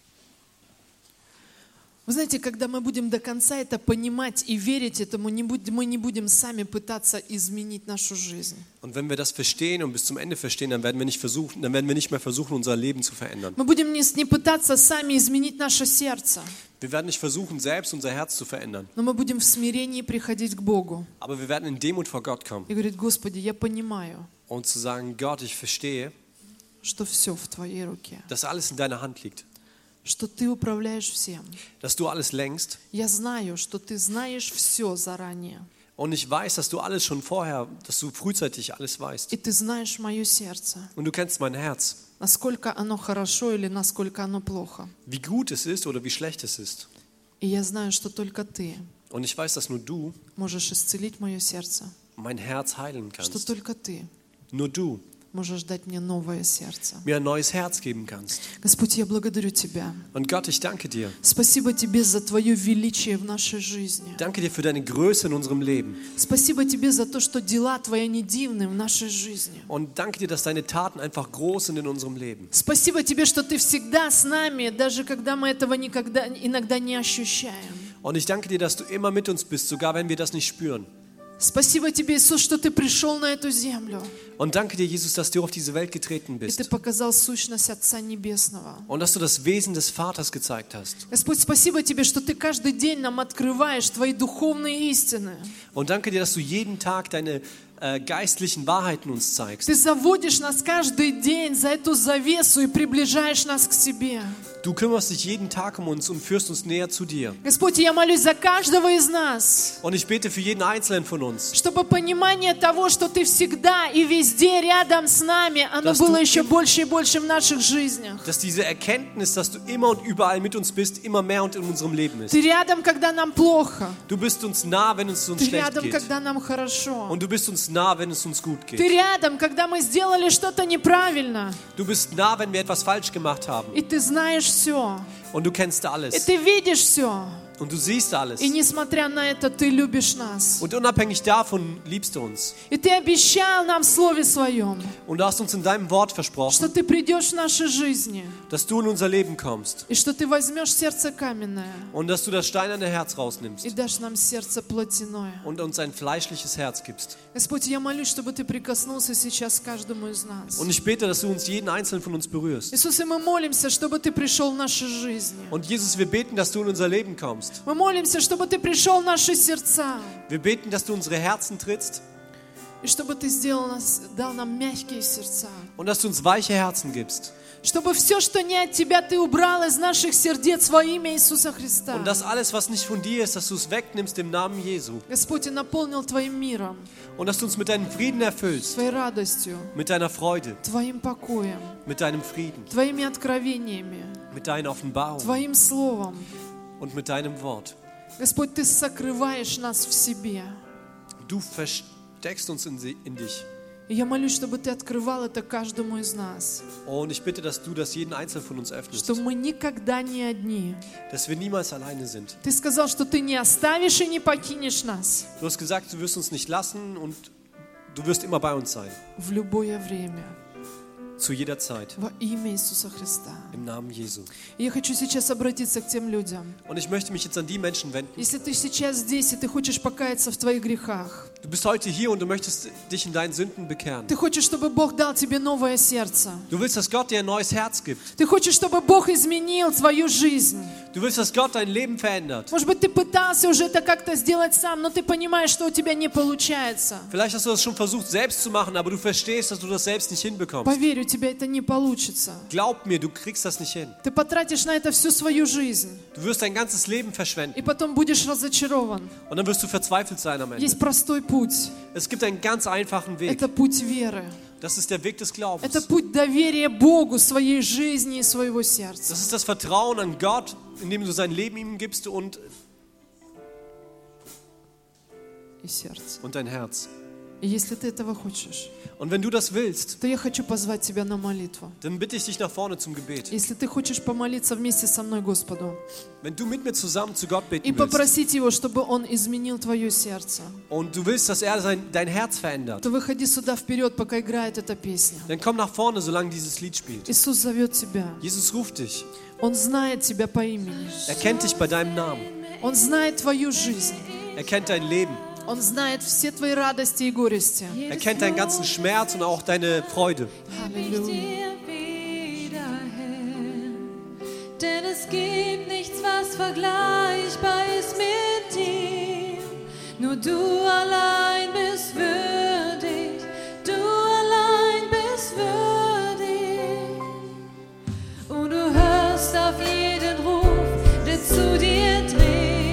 Вы знаете, когда мы будем до конца это понимать и верить этому, не будем, мы не будем сами пытаться изменить нашу жизнь. Und wenn wir das verstehen und bis zum Ende verstehen, dann werden wir nicht versuchen, dann werden wir nicht mehr versuchen, unser Leben zu verändern. Мы будем не, не пытаться сами изменить наше сердце, Wir werden nicht versuchen, selbst unser Herz zu verändern. но мы будем в смирении приходить к Богу Aber wir werden in Demut vor Gott kommen и говорить, Господи, я понимаю, und zu sagen, Gott, ich verstehe, что все в Твоей руке, dass alles in deiner Hand liegt. что Ты управляешь всем. Dass du alles lenkst. Я знаю, что Ты знаешь все заранее, Und ich weiß, dass du alles schon vorher, dass du frühzeitig alles weißt. и Ты знаешь мое сердце, Und du kennst mein Herz. насколько оно хорошо или насколько оно плохо. Wie gut es ist oder wie schlecht es ist. И я знаю, что только Ты Und ich weiß, dass nur du можешь исцелить мое сердце, mein Herz heilen что kannst. только Ты Nur du можешь дать мне новое сердце. mir ein neues Herz geben kannst. Господь, я благодарю Тебя. Und Gott, ich danke dir. Спасибо Тебе за Твое величие в нашей жизни. Danke dir für deine Größe in unserem Leben. Спасибо Тебе за то, что дела Твои не дивны в нашей жизни. Und danke dir, dass deine Taten einfach groß sind in unserem Leben. Спасибо Тебе, что Ты всегда с нами, даже когда мы этого никогда, иногда не ощущаем. Und ich danke dir, dass du immer mit uns bist, sogar wenn wir das nicht spüren. Спасибо Тебе, Иисус, что Ты пришел на эту землю. Und danke dir, Jesus, dass du auf diese Welt getreten И Ты bist. показал сущность Отца Небесного. Und dass du das Wesen des Vaters gezeigt hast. Господь, спасибо Тебе, что Ты каждый день нам открываешь Твои духовные истины. Und danke dir, dass du jeden Tag deine äh, geistlichen Wahrheiten uns zeigst. Ты заводишь нас каждый день за эту завесу и приближаешь нас к себе. Du kümmerst dich jeden Tag um uns und führst uns näher zu dir. Господь, я молюсь за каждого из нас, Und ich bete für jeden Einzelnen von uns, чтобы понимание того, что Ты всегда и везде рядом с нами, оно Dass было du еще im- больше и больше в наших жизнях. dass diese Erkenntnis, dass du immer und überall mit uns bist, immer mehr und in unserem Leben ist. Ты рядом, когда нам плохо. Du bist uns nah, wenn es uns Ты schlecht рядом, geht. когда нам хорошо. Und du bist uns nah, wenn es uns gut Ты geht. рядом, когда мы сделали что-то неправильно. Du bist nah, wenn wir etwas falsch gemacht haben. И Ты знаешь все. Und du kennst И alles. Ты видишь все. Und du siehst alles. И несмотря на это, Ты любишь нас. Und unabhängig davon liebst du uns. И Ты обещал нам в Слове Своем, Und du hast uns in deinem Wort что versprochen, Ты придешь в наши жизни, dass du in unser Leben kommst. и что Ты возьмешь сердце каменное Und dass du das steinerne Herz rausnimmst. и дашь нам сердце плотяное. Und uns ein fleischliches Herz gibst. Господь, я молюсь, чтобы Ты прикоснулся сейчас к каждому из нас. Und ich bete, dass du uns jeden einzelnen von uns berührst. Иисус, и мы молимся, чтобы Ты пришел в наши жизни. Und Jesus, wir beten, dass du in unser Leben kommst. Мы молимся, чтобы Ты пришел в наши сердца, Wir beten, dass du unsere Herzen trittst и чтобы Ты сделал нас, дал нам мягкие сердца. und dass du uns weiche Herzen gibst. Чтобы все, что не от Тебя, Ты убрал из наших сердец во имя Иисуса Христа. Und dass alles, was nicht von dir ist, dass du es wegnimmst im Namen Jesu. Господь, и наполнил Твоим миром, Und dass du uns mit deinem Frieden erfüllst, Твоей радостью, mit deiner Freude, Твоим покоем, mit deinem Frieden, Твоими откровениями, mit deiner Offenbarung Твоим Словом. und mit deinem Wort. Господь, Ты сокрываешь нас в Себе. Du versteckst uns in, sie- in dich. И я молюсь, чтобы Ты открывал это каждому из нас. Und ich bitte, dass du das jeden Einzelnen von uns öffnest, Что мы никогда не одни. dass wir niemals alleine sind. Ты сказал, что Ты не оставишь и не покинешь нас Du hast gesagt, du wirst uns nicht lassen und du wirst immer bei uns sein, в любое время. zu jeder Zeit, Во имя Иисуса Христа. im Namen Jesu. И я хочу сейчас обратиться к тем людям. Und ich möchte mich jetzt an die Menschen wenden. Если ты сейчас здесь, и ты хочешь покаяться в твоих грехах, Du bist heute hier und du möchtest dich in deinen Sünden bekehren. ты хочешь, чтобы Бог дал тебе новое сердце, Du willst, dass Gott dir ein neues Herz gibt. ты хочешь, чтобы Бог изменил твою жизнь. Du willst, dass Gott dein Leben verändert. Может быть, ты пытался уже это как-то сделать сам, но ты понимаешь, что у тебя не получается. Vielleicht hast du das schon versucht, selbst zu machen, aber du verstehst, dass du das selbst nicht hinbekommst. Поверь, у тебя это не получится. Glaub mir, du kriegst das nicht hin. Ты потратишь на это всю свою жизнь, Du wirst dein ganzes Leben и verschwenden потом будешь разочарован. und dann wirst du verzweifelt sein am Ende. Есть простой путь. Es gibt einen ganz einfachen Weg. Это путь веры. Das ist der Weg des Это Glaubens. путь доверия Богу, своей жизни и своего сердца. Das ist das Vertrauen an Gott, indem du sein Leben ihm gibst und, И сердце. und dein Herz. И если ты этого хочешь, Und wenn du das willst, то я хочу позвать тебя на молитву. dann bitte ich dich nach vorne zum Gebet. Если ты хочешь помолиться вместе со мной Господу Wenn du mit mir zusammen zu Gott и beten willst попросить Его, чтобы Он изменил твое сердце, und du willst, dass er sein, dein Herz verändert, то выходи сюда вперед, пока играет эта песня. dann komm nach vorne, solange dieses Lied spielt. Иисус зовет тебя. Jesus ruft dich. Он знает тебя по имени. Er kennt dich bei deinem Namen. Он знает твою жизнь. Er kennt dein Leben. Он знает все твои радости и горести. Er kennt deinen ganzen Schmerz und auch deine Freude. Halleluja. dir wieder hin. Denn es gibt nichts, was vergleichbar ist mit dir. Nur du allein bist würdig, du allein bist würdig. Und du hörst auf jeden Ruf, der zu dir dreht.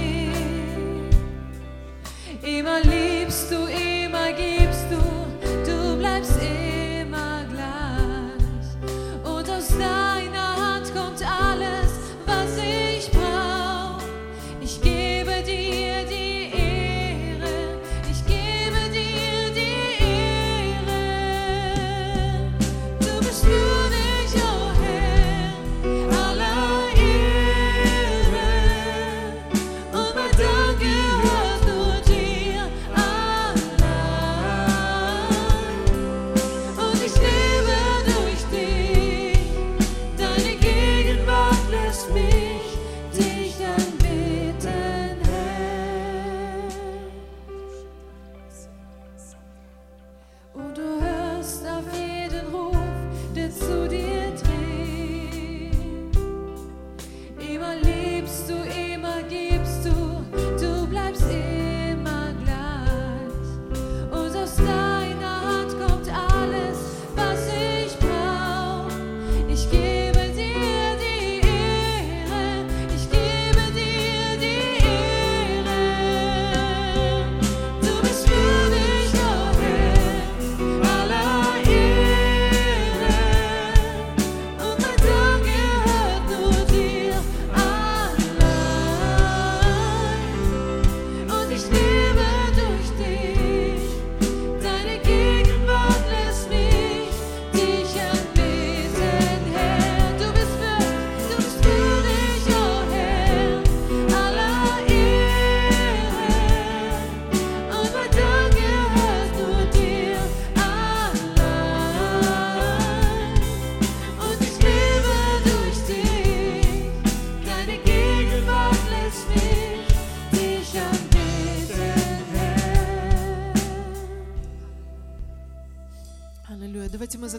Immer liebst du, immer gibst du, du bleibst immer gleich. Und aus deiner Hand kommt alles, was ich brauch. Ich gebe dir die Ehre, ich gebe dir die Ehre.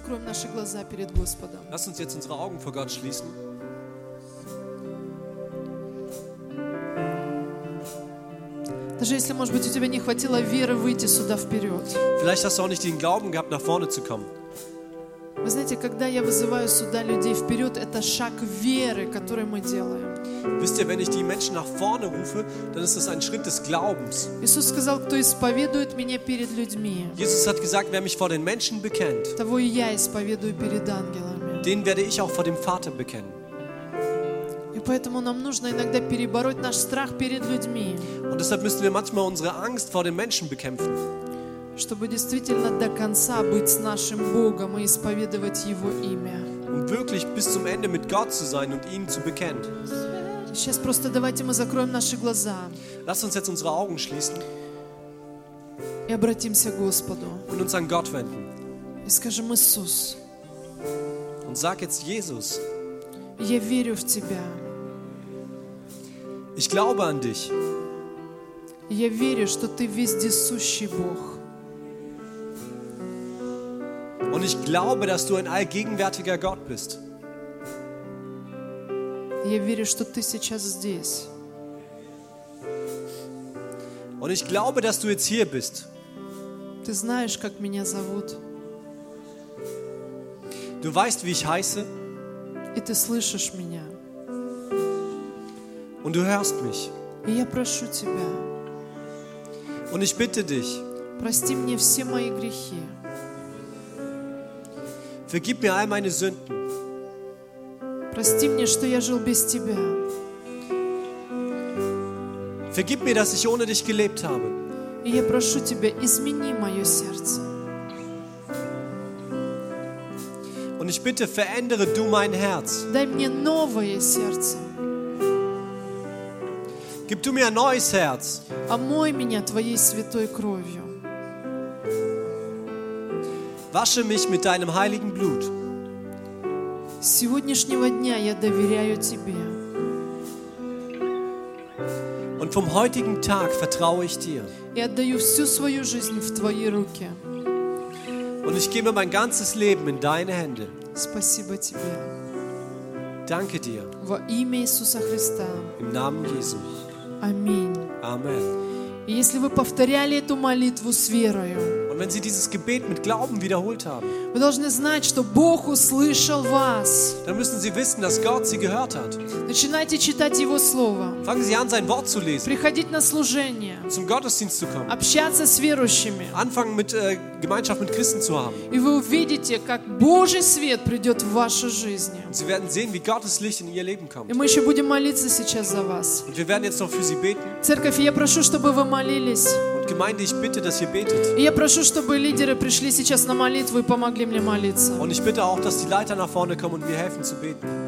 закроем наши глаза перед Господом. Lass uns jetzt unsere Augen vor Gott schließen. Даже если, может быть, у тебя не хватило веры выйти сюда вперед. Vielleicht hast du auch nicht den Glauben gehabt, nach vorne zu kommen. Вы знаете, когда я вызываю сюда людей вперед, это шаг веры, который мы делаем. Wisst ihr, wenn ich die Menschen nach vorne rufe, dann ist das ein Schritt des Glaubens. Иисус сказал, кто исповедует меня перед людьми, Jesus hat gesagt, wer mich vor den Menschen bekennt, того и я исповедую перед ангелами. den werde ich auch vor dem Vater bekennen. И поэтому нам нужно иногда перебороть наш страх перед людьми, Und deshalb müssen wir manchmal unsere Angst vor den Menschen bekämpfen, чтобы действительно до конца быть с нашим Богом и исповедовать Его имя. um wirklich bis zum Ende mit Gott zu sein und ihn zu bekennen. Сейчас просто давайте мы закроем наши глаза Lasst uns jetzt unsere Augen schließen и обратимся к Господу. und uns an Gott wenden. И скажем: Иисус, Und sag jetzt, Jesus, я верю в Тебя. ich glaube an dich. Я верю, что Ты вездесущий Бог. Und ich glaube, dass du ein allgegenwärtiger Gott bist. Я верю, что Ты сейчас здесь. Und ich glaube, dass du jetzt hier bist. Ты знаешь, как меня зовут, Du weißt, wie ich heiße и Ты слышишь меня. und du hörst mich. И я прошу Тебя, Und ich bitte dich, прости мне все мои грехи. vergib mir all meine Sünden. Прости мне, что я жил без Тебя. Vergib mir, dass ich ohne dich gelebt habe. И я прошу Тебя, измени мое сердце. Und ich bitte, verändere du mein Herz. Дай мне новое сердце. Gib du mir ein neues Herz. Омой меня Твоей святой кровью. Wasche mich mit deinem heiligen Blut. С сегодняшнего дня я доверяю Тебе. Und vom heutigen Tag vertraue ich dir. И отдаю всю свою жизнь в Твои руки. Und ich gebe mein ganzes Leben in deine Hände. Спасибо Тебе. Danke dir. Во имя Иисуса Христа. Im Namen Jesu. Аминь. Amen. И если вы повторяли эту молитву с верою, Und wenn sie dieses Gebet mit Glauben wiederholt haben, вы должны знать, что Бог услышал вас. dann müssen sie wissen, dass Gott sie gehört hat. Начинайте читать Его Слово, Fangen sie an, sein Wort zu lesen, приходить на служение, zum Gottesdienst zu kommen, общаться с верующими. anfangen mit äh, Gemeinschaft mit Christen zu haben. И вы увидите, как Божий свет придет в вашу жизнь. Und sie werden sehen, wie Gottes Licht in ihr Leben И kommt. мы еще будем молиться сейчас за вас. Und wir werden jetzt noch für sie beten. Церковь, я прошу, чтобы вы молились. Und Gemeinde, ich bitte, dass ihr betet. И я прошу, чтобы лидеры пришли сейчас на молитву и помогли мне молиться. Und ich bitte auch, dass die Leiter nach vorne kommen und mir helfen zu beten.